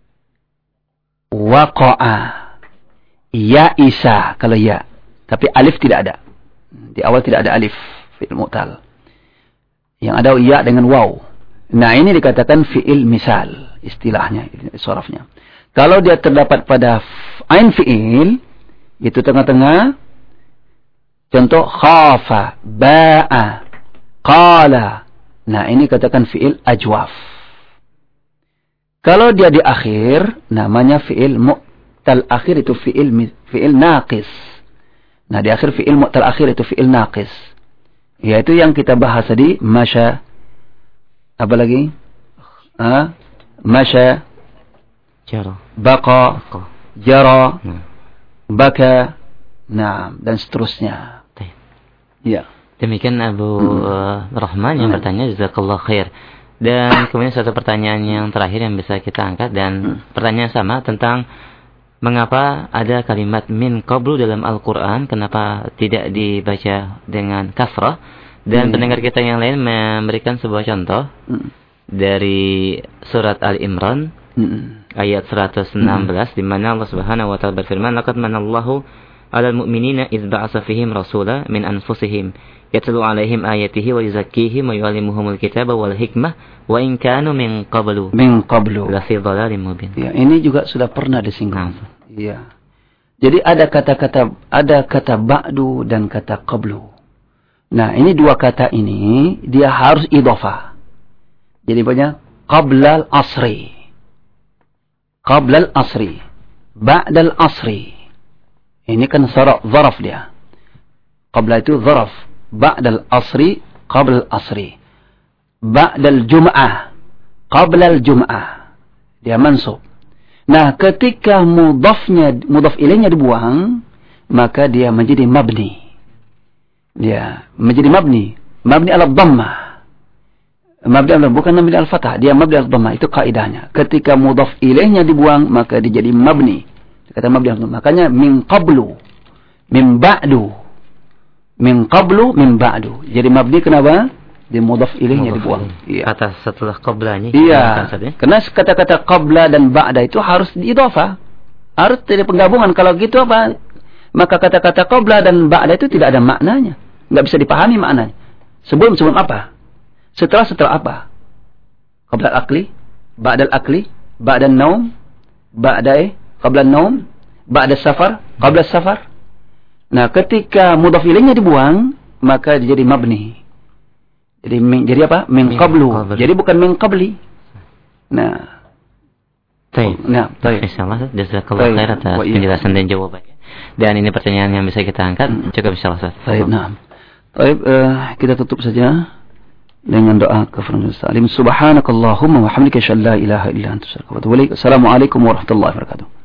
waqa'a, ya'isa, kalau ya. Tapi alif tidak ada. Di awal tidak ada alif, fi'il mu'tal. Yang ada ya dengan waw. Nah, ini dikatakan fi'il misal, istilahnya, sorafnya. Kalau dia terdapat pada ain fi'il, itu tengah-tengah, contoh khafa, ba'a, qala. Nah, ini katakan fi'il ajwaf. Kalau dia di akhir, namanya fi'il mu'tal akhir, itu fi'il fi'il naqis. Nah, di akhir fi'il mu'tal akhir itu fi'il naqis. Yaitu yang kita bahas tadi, masya, apa lagi? Ha? Masya, jara, baqa, jara, hmm. baka, nah, dan seterusnya. Ya. Demikian Abu hmm. uh, Rahman yang hmm. bertanya, jazakallah khair. Dan kemudian satu pertanyaan yang terakhir yang bisa kita angkat, dan hmm. pertanyaan sama tentang mengapa ada kalimat min qablu dalam Al-Quran, kenapa tidak dibaca dengan kasrah. Dan hmm. pendengar kita yang lain memberikan sebuah contoh hmm. dari surat Al-Imran hmm. ayat seratus enam belas, hmm. di mana Allah Subhanahu wa taala berfirman, laqad manallahu 'alal mu'minina idz ba'atsa fihim rasula min anfusihim yatlu 'alaihim ayatihi wa yuzakkihim wa yu'allimuhumul kitaba wal hikmah wa in kanu min qablu min qablu la fi dhalalin mubin. Ya, ini juga sudah pernah disinggung. Iya. Jadi ada kata-kata ada kata ba'du dan kata qablu. Nah, ini dua kata ini dia harus idhofah. Jadi banyak qablal asri, qablal asri, ba'dal asri. Ini kan zaraf dia. Qabla itu zaraf. Ba'dal asri, qabla asri. Ba'dal jum'ah, qabla al-jum'ah. Dia mansub. Nah, ketika mudhafnya, mudhaf ilaihnya dibuang, maka dia menjadi mabni. Dia menjadi mabni. Mabni ala dhammah. Mabni ala, bukan mabni al fathah. Dia mabni ala dhammah. Itu kaidahnya. Ketika mudhaf ilaihnya dibuang, maka dia jadi mabni. Kata mabni ala dhammah. Makanya min qablu, min ba'du. Min qablu, min ba'du. Jadi mabni kenapa? Di mudhaf ilaihnya dibuang. Iya. Kata setelah qablanya. Iya. Karena kata-kata qabla dan ba'da itu harus diidhafah. Harus ada penggabungan. Kalau gitu apa? Maka kata-kata qabla dan ba'da itu tidak ada maknanya. Enggak bisa dipahami maknanya. Sebelum sebelum apa? Setelah setelah apa? Qabla al-aqli, ba'da al-aqli, ba'da an-naum, ba'da eh, qabla an-naum, ba'da safar, qabla safar. Nah, ketika mudhaf ilaihnya dibuang, maka jadi mabni. Jadi min, jadi apa? Min qablu. Jadi bukan min qabli. Nah. Baik. Nah, baik. Insyaallah jazakallahu khair atas penjelasan dan jawabannya. Dan ini pertanyaan yang bisa kita angkat. Hmm. Cukup insyaallah Ustaz. Baik, nah. Baik, uh, kita tutup saja dengan doa kafaratul salim. Subhanakallahumma wa hamdika asyhadu an la ilaha illa anta astaghfiruka wa atubu ilaik. Assalamualaikum warahmatullahi wabarakatuh.